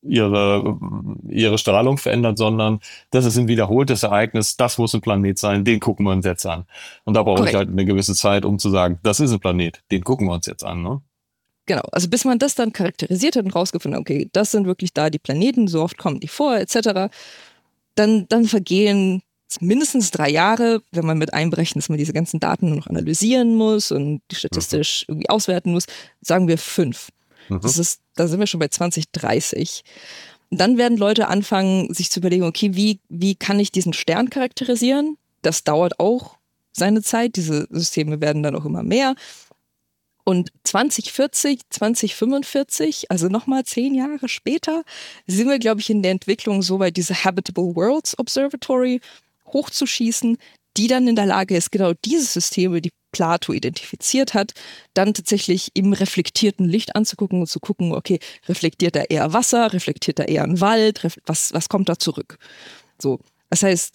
ihre Strahlung verändert, sondern das ist ein wiederholtes Ereignis, das muss ein Planet sein, den gucken wir uns jetzt an. Und da brauche ich halt eine gewisse Zeit, um zu sagen, das ist ein Planet, den gucken wir uns jetzt an, ne? Genau, also bis man das dann charakterisiert hat und rausgefunden hat, okay, das sind wirklich da die Planeten, so oft kommen die vor, etc., dann vergehen mindestens 3 Jahre, wenn man mit einberechnet, dass man diese ganzen Daten noch analysieren muss und die statistisch irgendwie auswerten muss, sagen wir 5. Da sind wir schon bei 2030. Und dann werden Leute anfangen, sich zu überlegen, okay, wie kann ich diesen Stern charakterisieren? Das dauert auch seine Zeit. Diese Systeme werden dann auch immer mehr. Und 2040, 2045, also nochmal 10 Jahre später, sind wir, glaube ich, in der Entwicklung so weit, diese Habitable Worlds Observatory hochzuschießen, die dann in der Lage ist, genau diese Systeme, die Plato identifiziert hat, dann tatsächlich im reflektierten Licht anzugucken und zu gucken, okay, reflektiert er eher Wasser, reflektiert er eher einen Wald, was kommt da zurück? So, das heißt,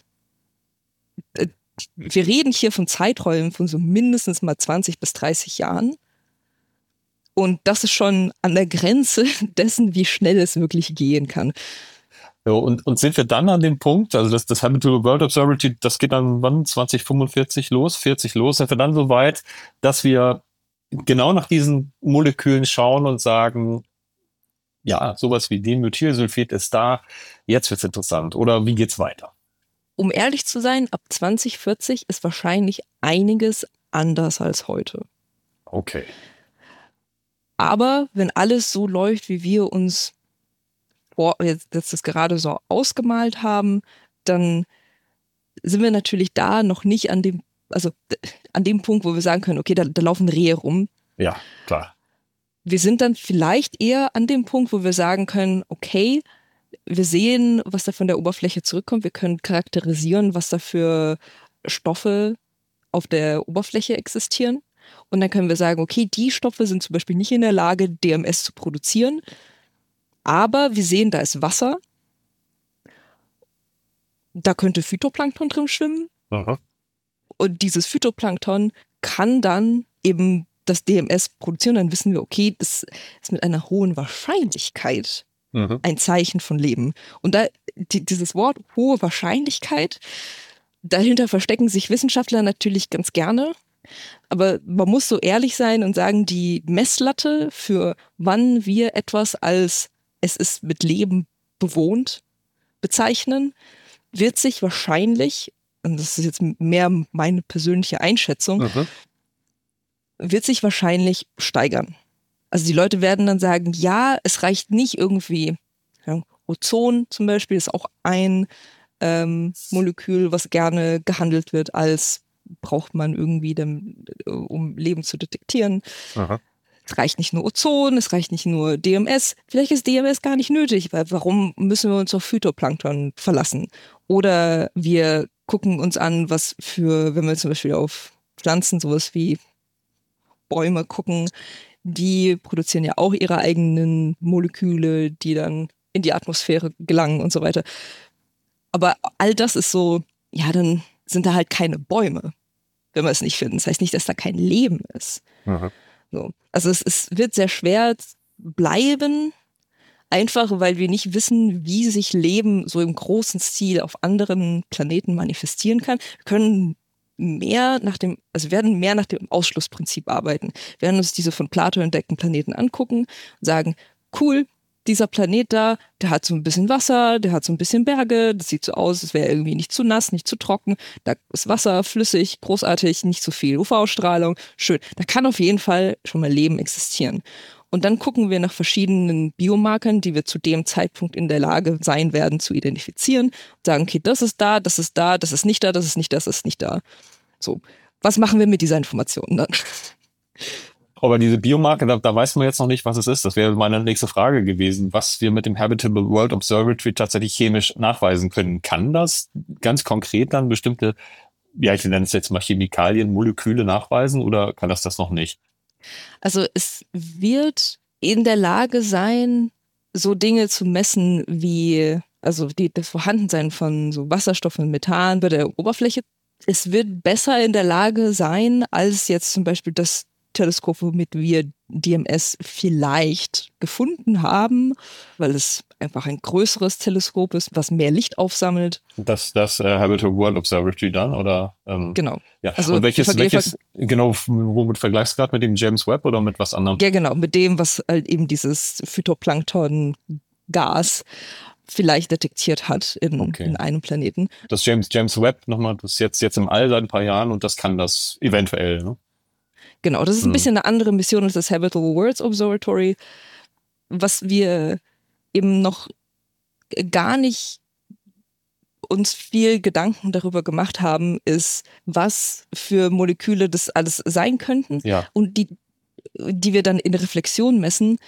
wir reden hier von Zeiträumen von so mindestens mal 20 bis 30 Jahren. Und das ist schon an der Grenze dessen, wie schnell es wirklich gehen kann. Ja, und sind wir dann an dem Punkt, also das Habitable World Observatory, das geht dann wann 2045 los, 40 los, sind wir dann so weit, dass wir genau nach diesen Molekülen schauen und sagen, ja, sowas wie Dimethylsulfid ist da, jetzt wird's interessant. Oder wie geht's weiter? Um ehrlich zu sein, ab 2040 ist wahrscheinlich einiges anders als heute. Okay. Aber wenn alles so läuft, wie wir uns jetzt das gerade so ausgemalt haben, dann sind wir natürlich da noch nicht an dem Punkt, wo wir sagen können, okay, da laufen Rehe rum. Ja, klar. Wir sind dann vielleicht eher an dem Punkt, wo wir sagen können, okay, wir sehen, was da von der Oberfläche zurückkommt. Wir können charakterisieren, was da für Stoffe auf der Oberfläche existieren. Und dann können wir sagen, okay, die Stoffe sind zum Beispiel nicht in der Lage, DMS zu produzieren. Aber wir sehen, da ist Wasser. Da könnte Phytoplankton drin schwimmen. Aha. Und dieses Phytoplankton kann dann eben das DMS produzieren. Dann wissen wir, okay, das ist mit einer hohen Wahrscheinlichkeit ein Zeichen von Leben. Und da dieses Wort hohe Wahrscheinlichkeit, dahinter verstecken sich Wissenschaftler natürlich ganz gerne. Aber man muss so ehrlich sein und sagen, die Messlatte für wann wir etwas als es ist mit Leben bewohnt bezeichnen, wird sich wahrscheinlich, und das ist jetzt mehr meine persönliche Einschätzung, wird sich wahrscheinlich steigern. Also die Leute werden dann sagen, ja, es reicht nicht irgendwie, ja, Ozon zum Beispiel ist auch ein Molekül, was gerne gehandelt wird als braucht man irgendwie, um Leben zu detektieren. Aha. Es reicht nicht nur Ozon, es reicht nicht nur DMS. Vielleicht ist DMS gar nicht nötig, weil warum müssen wir uns auf Phytoplankton verlassen? Oder wir gucken uns an, wenn wir zum Beispiel auf Pflanzen, sowas wie Bäume gucken, die produzieren ja auch ihre eigenen Moleküle, die dann in die Atmosphäre gelangen und so weiter. Aber all das ist so, ja, dann sind da halt keine Bäume, wenn wir es nicht finden. Das heißt nicht, dass da kein Leben ist. Mhm. So. Also es wird sehr schwer bleiben, einfach weil wir nicht wissen, wie sich Leben so im großen Stil auf anderen Planeten manifestieren kann. Wir können werden mehr nach dem Ausschlussprinzip arbeiten. Wir werden uns diese von Plato entdeckten Planeten angucken und sagen, cool, dieser Planet da, der hat so ein bisschen Wasser, der hat so ein bisschen Berge, das sieht so aus, es wäre irgendwie nicht zu nass, nicht zu trocken, da ist Wasser flüssig, großartig, nicht zu viel UV-Strahlung, schön. Da kann auf jeden Fall schon mal Leben existieren. Und dann gucken wir nach verschiedenen Biomarkern, die wir zu dem Zeitpunkt in der Lage sein werden zu identifizieren und sagen, okay, das ist da, das ist da, das ist nicht da, das ist nicht da, das ist nicht da. So, was machen wir mit dieser Information dann? Aber diese Biomarker, da weiß man jetzt noch nicht, was es ist. Das wäre meine nächste Frage gewesen, was wir mit dem Habitable World Observatory tatsächlich chemisch nachweisen können. Kann das ganz konkret dann bestimmte, ja, ich nenne es jetzt mal Chemikalien, Moleküle nachweisen oder kann das noch nicht? Also es wird in der Lage sein, so Dinge zu messen wie, also das Vorhandensein von so Wasserstoff und Methan bei der Oberfläche. Es wird besser in der Lage sein, als jetzt zum Beispiel das Teleskop, womit wir DMS vielleicht gefunden haben, weil es einfach ein größeres Teleskop ist, was mehr Licht aufsammelt. Das Habitable World Observatory dann, oder? Genau. Ja. Also und welches genau, womit vergleichst du gerade, mit dem James Webb oder mit was anderem? Ja, genau, mit dem, was halt eben dieses Phytoplankton-Gas vielleicht detektiert hat in einem Planeten. Das James Webb nochmal, das ist jetzt im All seit ein paar Jahren und das kann das eventuell, ne? Genau, das ist ein bisschen eine andere Mission als das Habitable Worlds Observatory, was wir eben noch gar nicht uns viel Gedanken darüber gemacht haben, ist, was für Moleküle das alles sein könnten und die wir dann in Reflexion messen,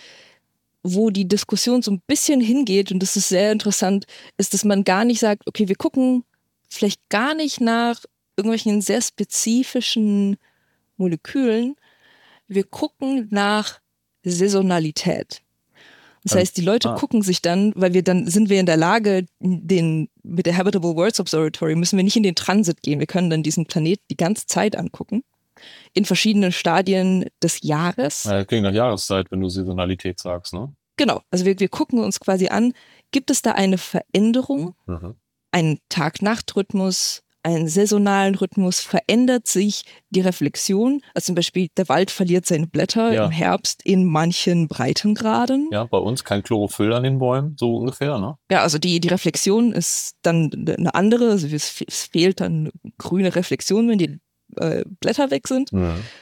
wo die Diskussion so ein bisschen hingeht, und das ist sehr interessant, ist, dass man gar nicht sagt, okay, wir gucken vielleicht gar nicht nach irgendwelchen sehr spezifischen Molekülen, wir gucken nach Saisonalität. Das heißt, die Leute gucken sich dann, weil sind wir in der Lage, mit der Habitable Worlds Observatory müssen wir nicht in den Transit gehen. Wir können dann diesen Planet die ganze Zeit angucken, in verschiedenen Stadien des Jahres. Ja, klingt nach Jahreszeit, wenn du Saisonalität sagst, ne? Genau, also wir gucken uns quasi an, gibt es da eine Veränderung, einen Tag-Nacht-Rhythmus, einen saisonalen Rhythmus, verändert sich die Reflexion. Also zum Beispiel, der Wald verliert seine Blätter im Herbst in manchen Breitengraden. Ja, bei uns kein Chlorophyll an den Bäumen, so ungefähr, ne? Ja, also die Reflexion ist dann eine andere. Also es fehlt dann grüne Reflexion, wenn die Blätter weg sind.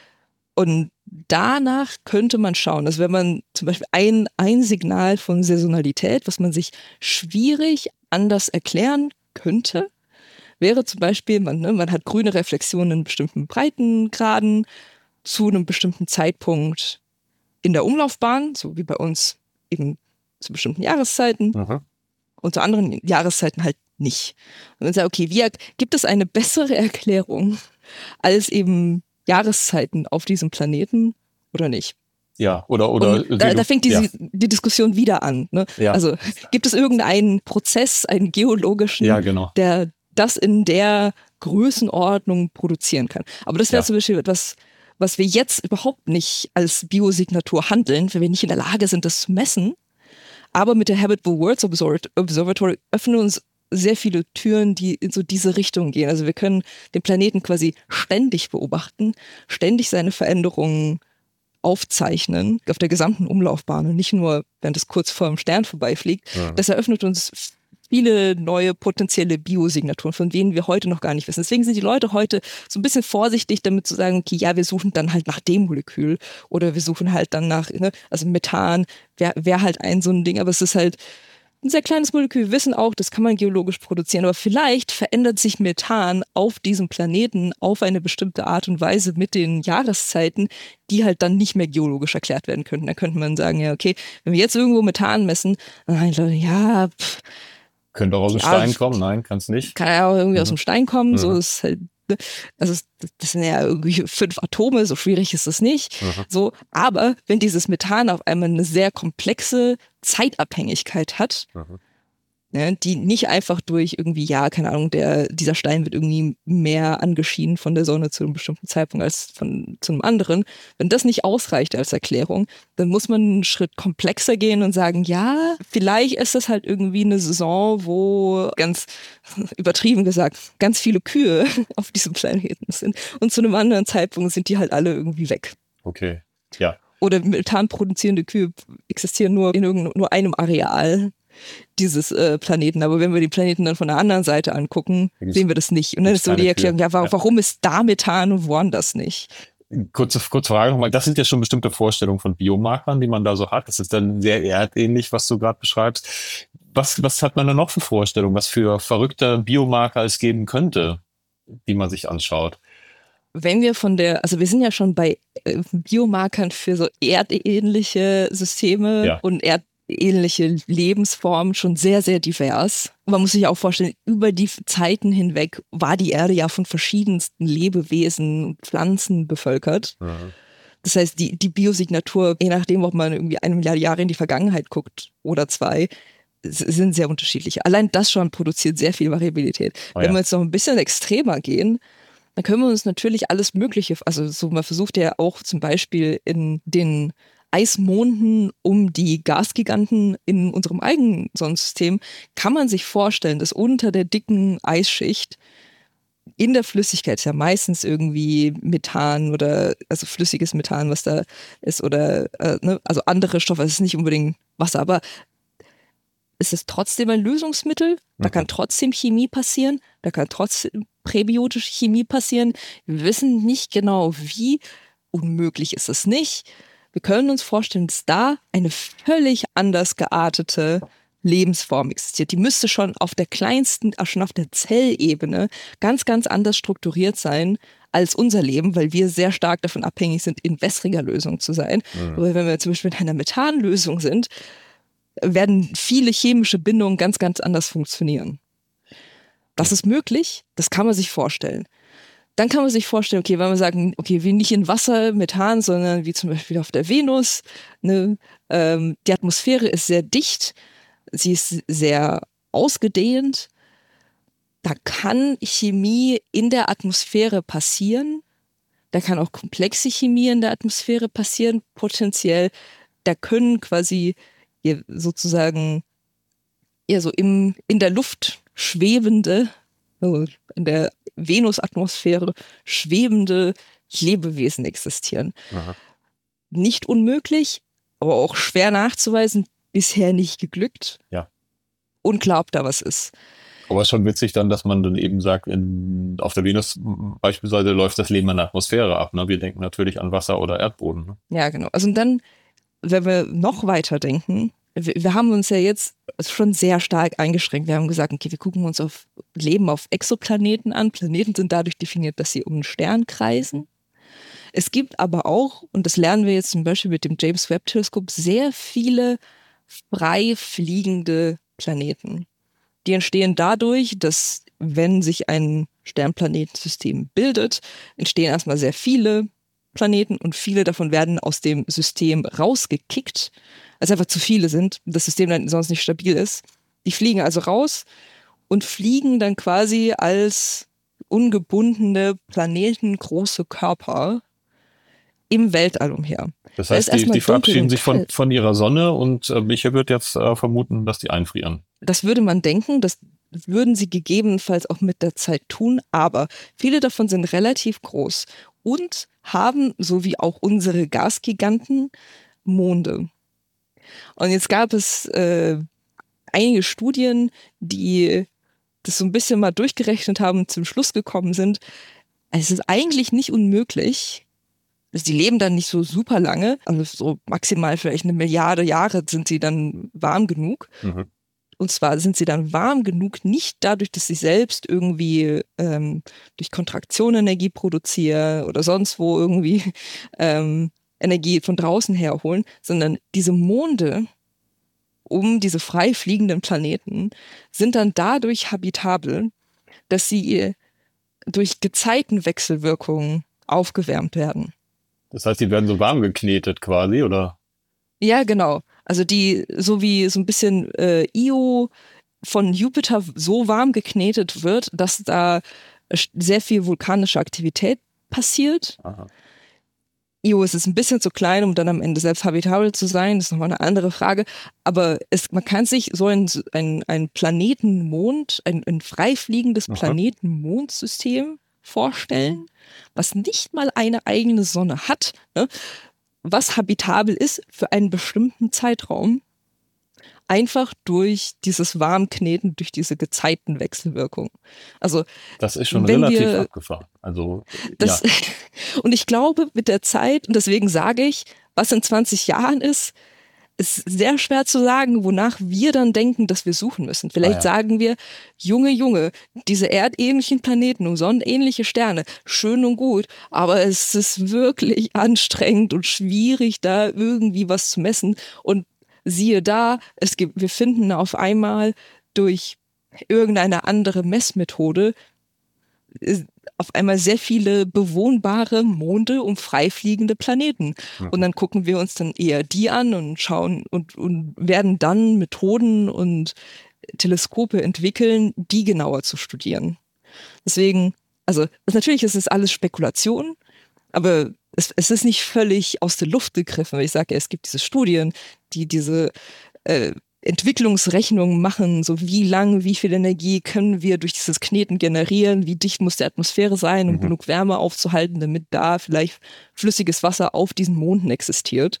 Und danach könnte man schauen, also wenn man zum Beispiel ein Signal von Saisonalität, was man sich schwierig anders erklären könnte, wäre zum Beispiel, man hat grüne Reflexionen in bestimmten Breitengraden zu einem bestimmten Zeitpunkt in der Umlaufbahn, so wie bei uns eben zu bestimmten Jahreszeiten und zu anderen Jahreszeiten halt nicht. Und man sagt, okay, gibt es eine bessere Erklärung als eben Jahreszeiten auf diesem Planeten oder nicht? Ja, oder da fängt die Diskussion wieder an. Ne? Ja. Also gibt es irgendeinen Prozess, einen geologischen, der das in der Größenordnung produzieren kann. Aber das wäre zum Beispiel etwas, was wir jetzt überhaupt nicht als Biosignatur handeln, wenn wir nicht in der Lage sind, das zu messen. Aber mit der Habitable Worlds Observatory öffnen uns sehr viele Türen, die in so diese Richtung gehen. Also wir können den Planeten quasi ständig beobachten, ständig seine Veränderungen aufzeichnen auf der gesamten Umlaufbahn und nicht nur, während es kurz vor dem Stern vorbeifliegt. Das eröffnet uns viele neue potenzielle Biosignaturen, von denen wir heute noch gar nicht wissen. Deswegen sind die Leute heute so ein bisschen vorsichtig damit zu sagen, okay, ja, wir suchen dann halt nach dem Molekül oder wir suchen halt dann nach, also Methan wäre halt so ein Ding, aber es ist halt, ein sehr kleines Molekül. Wir wissen auch, das kann man geologisch produzieren, aber vielleicht verändert sich Methan auf diesem Planeten auf eine bestimmte Art und Weise mit den Jahreszeiten, die halt dann nicht mehr geologisch erklärt werden könnten. Da könnte man sagen, ja, okay, wenn wir jetzt irgendwo Methan messen, dann sagen die Leute, ja, könnte auch aus dem Stein kommen, nein, kann es nicht. Kann ja auch irgendwie aus dem Stein kommen, so ist halt, also das sind ja irgendwie 5 Atome, so schwierig ist das nicht. So, aber wenn dieses Methan auf einmal eine sehr komplexe Zeitabhängigkeit hat, ne, die nicht einfach durch irgendwie, ja, keine Ahnung, dieser Stein wird irgendwie mehr angeschieden von der Sonne zu einem bestimmten Zeitpunkt als zu einem anderen. Wenn das nicht ausreicht als Erklärung, dann muss man einen Schritt komplexer gehen und sagen, ja, vielleicht ist das halt irgendwie eine Saison, wo ganz übertrieben gesagt, ganz viele Kühe auf diesem Planeten sind. Und zu einem anderen Zeitpunkt sind die halt alle irgendwie weg. Okay, ja. Oder Methan produzierende Kühe existieren nur in nur einem Areal dieses Planeten. Aber wenn wir die Planeten dann von der anderen Seite angucken, sehen wir das nicht. Und dann ist so die Erklärung, ja, warum ist da Methan und woanders nicht? Kurze Frage nochmal. Das sind ja schon bestimmte Vorstellungen von Biomarkern, die man da so hat. Das ist dann sehr erdähnlich, was du gerade beschreibst. Was hat man da noch für Vorstellungen, was für verrückte Biomarker es geben könnte, die man sich anschaut? Wenn wir also wir sind ja schon bei Biomarkern für so erdähnliche Systeme und ähnliche Lebensformen schon sehr, sehr divers. Man muss sich auch vorstellen, über die Zeiten hinweg war die Erde ja von verschiedensten Lebewesen und Pflanzen bevölkert. Das heißt, die Biosignatur, je nachdem, ob man irgendwie 1 Milliarde Jahre in die Vergangenheit guckt oder 2, sind sehr unterschiedlich. Allein das schon produziert sehr viel Variabilität. Wenn wir jetzt noch ein bisschen extremer gehen, dann können wir uns natürlich alles Mögliche, also so, man versucht ja auch zum Beispiel in den Eismonden um die Gasgiganten in unserem eigenen Sonnensystem, kann man sich vorstellen, dass unter der dicken Eisschicht in der Flüssigkeit ist ja meistens irgendwie Methan oder also flüssiges Methan, was da ist, oder also andere Stoffe, es ist nicht unbedingt Wasser, aber es ist trotzdem ein Lösungsmittel, da kann trotzdem Chemie passieren, da kann trotzdem präbiotische Chemie passieren. Wir wissen nicht genau wie, unmöglich ist es nicht. Wir können uns vorstellen, dass da eine völlig anders geartete Lebensform existiert. Die müsste schon auf der kleinsten, schon auf der Zellebene ganz, ganz anders strukturiert sein als unser Leben, weil wir sehr stark davon abhängig sind, in wässriger Lösung zu sein. Aber wenn wir zum Beispiel in einer Methanlösung sind, werden viele chemische Bindungen ganz, ganz anders funktionieren. Das ist möglich, das kann man sich vorstellen. Dann kann man sich vorstellen, okay, wenn wir sagen, okay, wie nicht in Wasser, Methan, sondern wie zum Beispiel auf der Venus, ne, die Atmosphäre ist sehr dicht, sie ist sehr ausgedehnt, da kann Chemie in der Atmosphäre passieren, da kann auch komplexe Chemie in der Atmosphäre passieren, potenziell, da können quasi sozusagen eher so in der Luft schwebende, also in der Venusatmosphäre schwebende Lebewesen existieren. Nicht unmöglich, aber auch schwer nachzuweisen, bisher nicht geglückt. Ja. Unklar, ob da was ist. Aber schon witzig dann, dass man dann eben sagt, auf der Venus beispielsweise läuft das Leben in der Atmosphäre ab. Ne? Wir denken natürlich an Wasser oder Erdboden. Ne? Ja, genau. Also dann, wenn wir noch weiter denken, wir haben uns ja jetzt schon sehr stark eingeschränkt. Wir haben gesagt, okay, wir gucken uns auf Leben auf Exoplaneten an. Planeten sind dadurch definiert, dass sie um einen Stern kreisen. Es gibt aber auch, und das lernen wir jetzt zum Beispiel mit dem James Webb Teleskop, sehr viele frei fliegende Planeten. Die entstehen dadurch, dass, wenn sich ein Sternplanetensystem bildet, entstehen erstmal sehr viele Planeten und viele davon werden aus dem System rausgekickt, als einfach zu viele sind, das System dann sonst nicht stabil ist. Die fliegen also raus und fliegen dann quasi als ungebundene planetengroße Körper im Weltall umher. Das heißt, die verabschieden sich von ihrer Sonne und ich würde jetzt vermuten, dass die einfrieren. Das würde man denken, das würden sie gegebenenfalls auch mit der Zeit tun, aber viele davon sind relativ groß und haben, so wie auch unsere Gasgiganten, Monde. Und jetzt gab es einige Studien, die das so ein bisschen mal durchgerechnet haben und zum Schluss gekommen sind, es ist eigentlich nicht unmöglich, also die leben dann nicht so super lange, also so maximal vielleicht 1 Milliarde Jahre sind sie dann warm genug. Und zwar sind sie dann warm genug, nicht dadurch, dass sie selbst irgendwie durch Kontraktion Energie produzieren oder sonst wo irgendwie Energie von draußen herholen, sondern diese Monde um diese frei fliegenden Planeten sind dann dadurch habitabel, dass sie durch Gezeitenwechselwirkungen aufgewärmt werden. Das heißt, die werden so warm geknetet quasi, oder? Ja, genau. Also die, so wie so ein bisschen Io von Jupiter so warm geknetet wird, dass da sehr viel vulkanische Aktivität passiert. Aha. Io ist es ein bisschen zu klein, um dann am Ende selbst habitabel zu sein. Das ist nochmal eine andere Frage. Aber man kann sich so ein Planetenmond, ein freifliegendes Planetenmondsystem vorstellen, was nicht mal eine eigene Sonne hat, ne? Was habitabel ist für einen bestimmten Zeitraum, einfach durch dieses Warmkneten, durch diese Gezeitenwechselwirkung. Also das ist schon wenn relativ wir abgefahren. Also, das, ja. und ich glaube, mit der Zeit, und deswegen sage ich, was in 20 Jahren ist sehr schwer zu sagen, wonach wir dann denken, dass wir suchen müssen. Vielleicht sagen wir, Junge, diese erdähnlichen Planeten und sonnenähnliche Sterne, schön und gut, aber es ist wirklich anstrengend und schwierig, da irgendwie was zu messen. Und siehe da, wir finden auf einmal durch irgendeine andere Messmethode auf einmal sehr viele bewohnbare Monde und freifliegende Planeten. Und dann gucken wir uns dann eher die an und schauen und werden dann Methoden und Teleskope entwickeln, die genauer zu studieren. Deswegen, also natürlich ist es alles Spekulation, aber es ist nicht völlig aus der Luft gegriffen. Ich sage ja, es gibt diese Studien, die diese Entwicklungsrechnungen machen, so wie viel Energie können wir durch dieses Kneten generieren, wie dicht muss die Atmosphäre sein, um genug Wärme aufzuhalten, damit da vielleicht flüssiges Wasser auf diesen Monden existiert.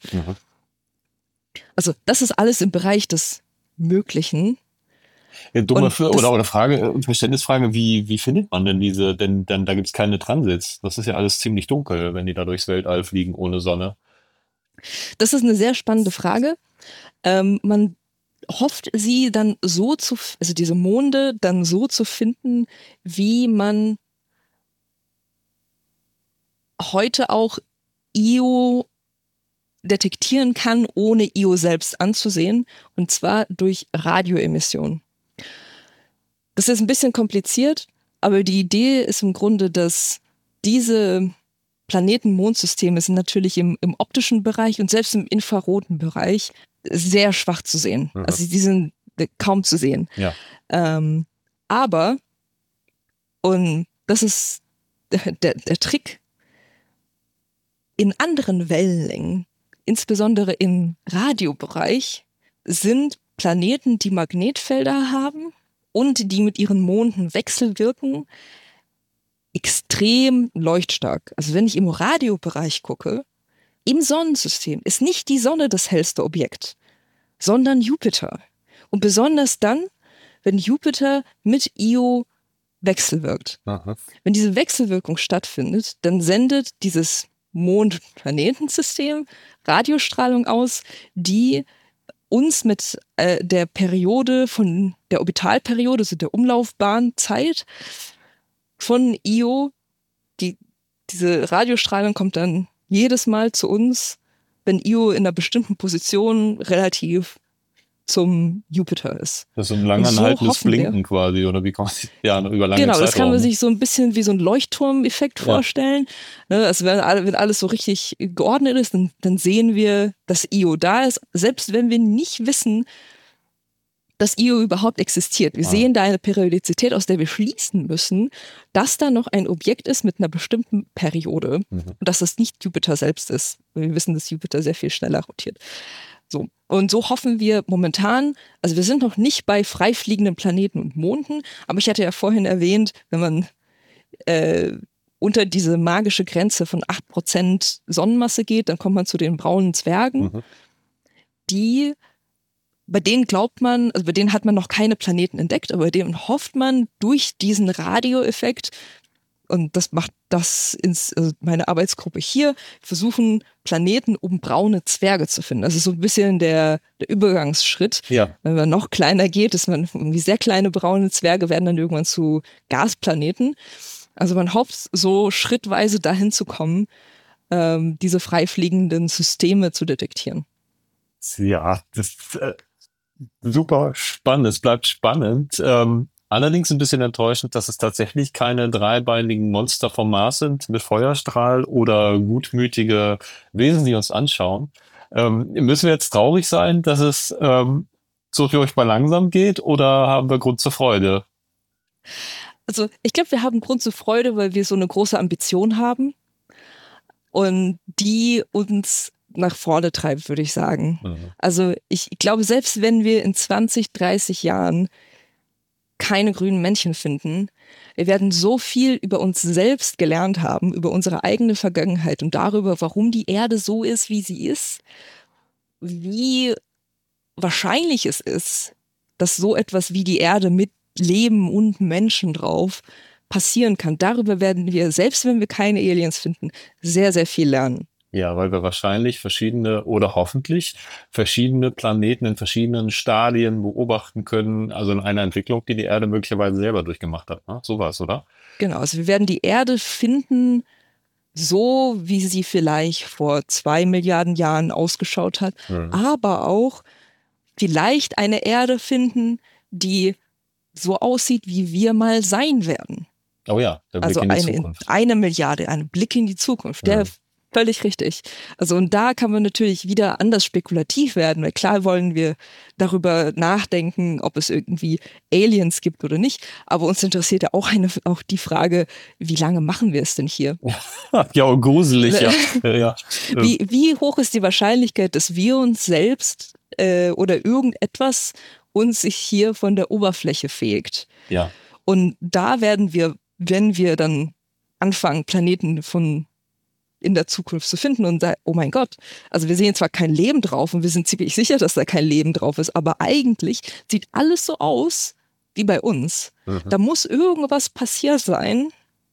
Also das ist alles im Bereich des Möglichen. Ja, oder Frage, Verständnisfrage, wie findet man denn diese, denn da gibt es keine Transits. Das ist ja alles ziemlich dunkel, wenn die da durchs Weltall fliegen ohne Sonne. Das ist eine sehr spannende Frage. Man hofft sie dann also diese Monde dann so zu finden, wie man heute auch Io detektieren kann, ohne Io selbst anzusehen, und zwar durch Radioemission. Das ist ein bisschen kompliziert, aber die Idee ist im Grunde, dass diese Planeten-Mond-Systeme sind natürlich im optischen Bereich und selbst im infraroten Bereich sehr schwach zu sehen. Also die sind kaum zu sehen. Ja. Aber, und das ist der Trick, in anderen Wellenlängen, insbesondere im Radiobereich, sind Planeten, die Magnetfelder haben und die mit ihren Monden wechselwirken, extrem leuchtstark. Also wenn ich im Radiobereich gucke, im Sonnensystem ist nicht die Sonne das hellste Objekt, sondern Jupiter. Und besonders dann, wenn Jupiter mit Io wechselwirkt. Wenn diese Wechselwirkung stattfindet, dann sendet dieses Mond-Planetensystem Radiostrahlung aus, die uns mit der Periode von der Orbitalperiode, also der Umlaufbahnzeit von Io, diese Radiostrahlung kommt dann jedes Mal zu uns, wenn Io in einer bestimmten Position relativ zum Jupiter ist. Das ist so ein langanhaltendes Blinken quasi, oder wie kann man sich über lange Genau, das Zeitraum. kann man sich so ein bisschen wie so ein Leuchtturmeffekt vorstellen. Ne, also wenn alles so richtig geordnet ist, dann sehen wir, dass Io da ist, selbst wenn wir nicht wissen, dass Io überhaupt existiert. Wir sehen da eine Periodizität, aus der wir schließen müssen, dass da noch ein Objekt ist mit einer bestimmten Periode und dass das nicht Jupiter selbst ist. Wir wissen, dass Jupiter sehr viel schneller rotiert. So. Und so hoffen wir momentan, also wir sind noch nicht bei freifliegenden Planeten und Monden, aber ich hatte ja vorhin erwähnt, wenn man unter diese magische Grenze von 8% Sonnenmasse geht, dann kommt man zu den braunen Zwergen, bei denen glaubt man, also bei denen hat man noch keine Planeten entdeckt, aber bei denen hofft man durch diesen Radioeffekt und das macht also meine Arbeitsgruppe hier, versuchen Planeten um braune Zwerge zu finden. Das ist so ein bisschen der Übergangsschritt. Ja. Wenn man noch kleiner geht, ist man irgendwie sehr kleine braune Zwerge werden dann irgendwann zu Gasplaneten. Also man hofft, so schrittweise dahin zu kommen, diese freifliegenden Systeme zu detektieren. Ja, das ist super spannend. Es bleibt spannend. Allerdings ein bisschen enttäuschend, dass es tatsächlich keine dreibeinigen Monster vom Mars sind mit Feuerstrahl oder gutmütige Wesen, die uns anschauen. Müssen wir jetzt traurig sein, dass es so furchtbar langsam geht, oder haben wir Grund zur Freude? Also ich glaube, wir haben Grund zur Freude, weil wir so eine große Ambition haben und die uns nach vorne treibt, würde ich sagen. Mhm. Also ich glaube, selbst wenn wir in 20, 30 Jahren keine grünen Männchen finden, wir werden so viel über uns selbst gelernt haben, über unsere eigene Vergangenheit und darüber, warum die Erde so ist, wie sie ist, wie wahrscheinlich es ist, dass so etwas wie die Erde mit Leben und Menschen drauf passieren kann. Darüber werden wir, selbst wenn wir keine Aliens finden, sehr, sehr viel lernen. Ja, weil wir wahrscheinlich verschiedene oder hoffentlich verschiedene Planeten in verschiedenen Stadien beobachten können, also in einer Entwicklung, die die Erde möglicherweise selber durchgemacht hat. Ne? So war es, oder? Genau, also wir werden die Erde finden, so wie sie vielleicht vor 2 Milliarden Jahren ausgeschaut hat, aber auch vielleicht eine Erde finden, die so aussieht, wie wir mal sein werden. Oh ja, der Blick Also in die Zukunft. eine Milliarde, ein Blick in die Zukunft, der völlig richtig. Also und da kann man natürlich wieder anders spekulativ werden, weil klar wollen wir darüber nachdenken, ob es irgendwie Aliens gibt oder nicht, aber uns interessiert ja auch die Frage, wie lange machen wir es denn hier? Ja, gruselig, ja. Ja. Wie hoch ist die Wahrscheinlichkeit, dass wir uns selbst oder irgendetwas uns sich hier von der Oberfläche fegt? Ja. Und da werden wir, wenn wir dann anfangen, Planeten in der Zukunft zu finden und sagen, oh mein Gott, also wir sehen zwar kein Leben drauf und wir sind ziemlich sicher, dass da kein Leben drauf ist, aber eigentlich sieht alles so aus wie bei uns. Da muss irgendwas passiert sein,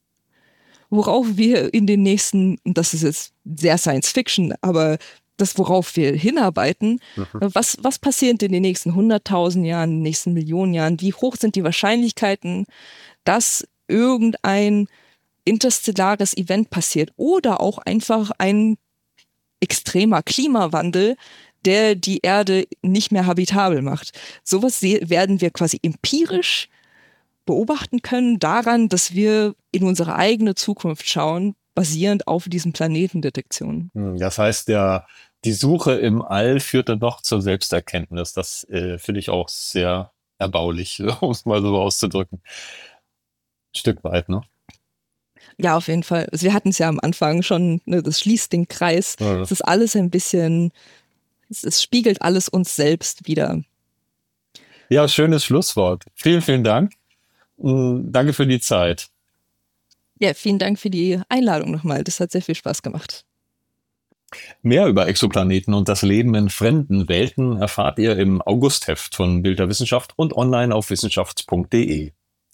worauf wir in den nächsten, und das ist jetzt sehr Science Fiction, aber das, worauf wir hinarbeiten, was passiert in den nächsten 100.000 Jahren, in den nächsten Millionen Jahren, wie hoch sind die Wahrscheinlichkeiten, dass irgendein interstellares Event passiert oder auch einfach ein extremer Klimawandel, der die Erde nicht mehr habitabel macht. Sowas werden wir quasi empirisch beobachten können daran, dass wir in unsere eigene Zukunft schauen, basierend auf diesen Planetendetektionen. Das heißt, die Suche im All führt dann doch zur Selbsterkenntnis. Das finde ich auch sehr erbaulich, um es mal so auszudrücken. Ein Stück weit, ne? Ja, auf jeden Fall. Also wir hatten es ja am Anfang schon, ne, das schließt den Kreis. Es ist alles ein bisschen, es spiegelt alles uns selbst wieder. Ja, schönes Schlusswort. Vielen, vielen Dank. Danke für die Zeit. Ja, vielen Dank für die Einladung nochmal. Das hat sehr viel Spaß gemacht. Mehr über Exoplaneten und das Leben in fremden Welten erfahrt ihr im Augustheft von Bild der Wissenschaft und online auf wissenschaft.de.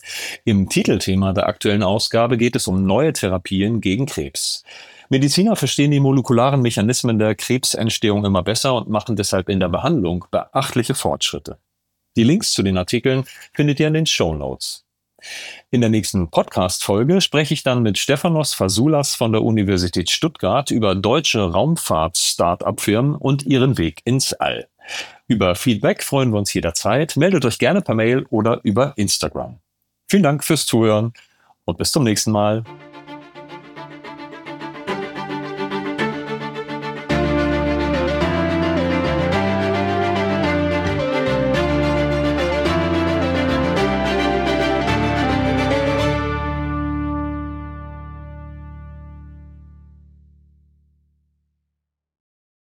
Im Titelthema der aktuellen Ausgabe geht es um neue Therapien gegen Krebs. Mediziner verstehen die molekularen Mechanismen der Krebsentstehung immer besser und machen deshalb in der Behandlung beachtliche Fortschritte. Die Links zu den Artikeln findet ihr in den Shownotes. In der nächsten Podcast-Folge spreche ich dann mit Stefanos Fasoulas von der Universität Stuttgart über deutsche Raumfahrt-Start-up-Firmen und ihren Weg ins All. Über Feedback freuen wir uns jederzeit. Meldet euch gerne per Mail oder über Instagram. Vielen Dank fürs Zuhören und bis zum nächsten Mal.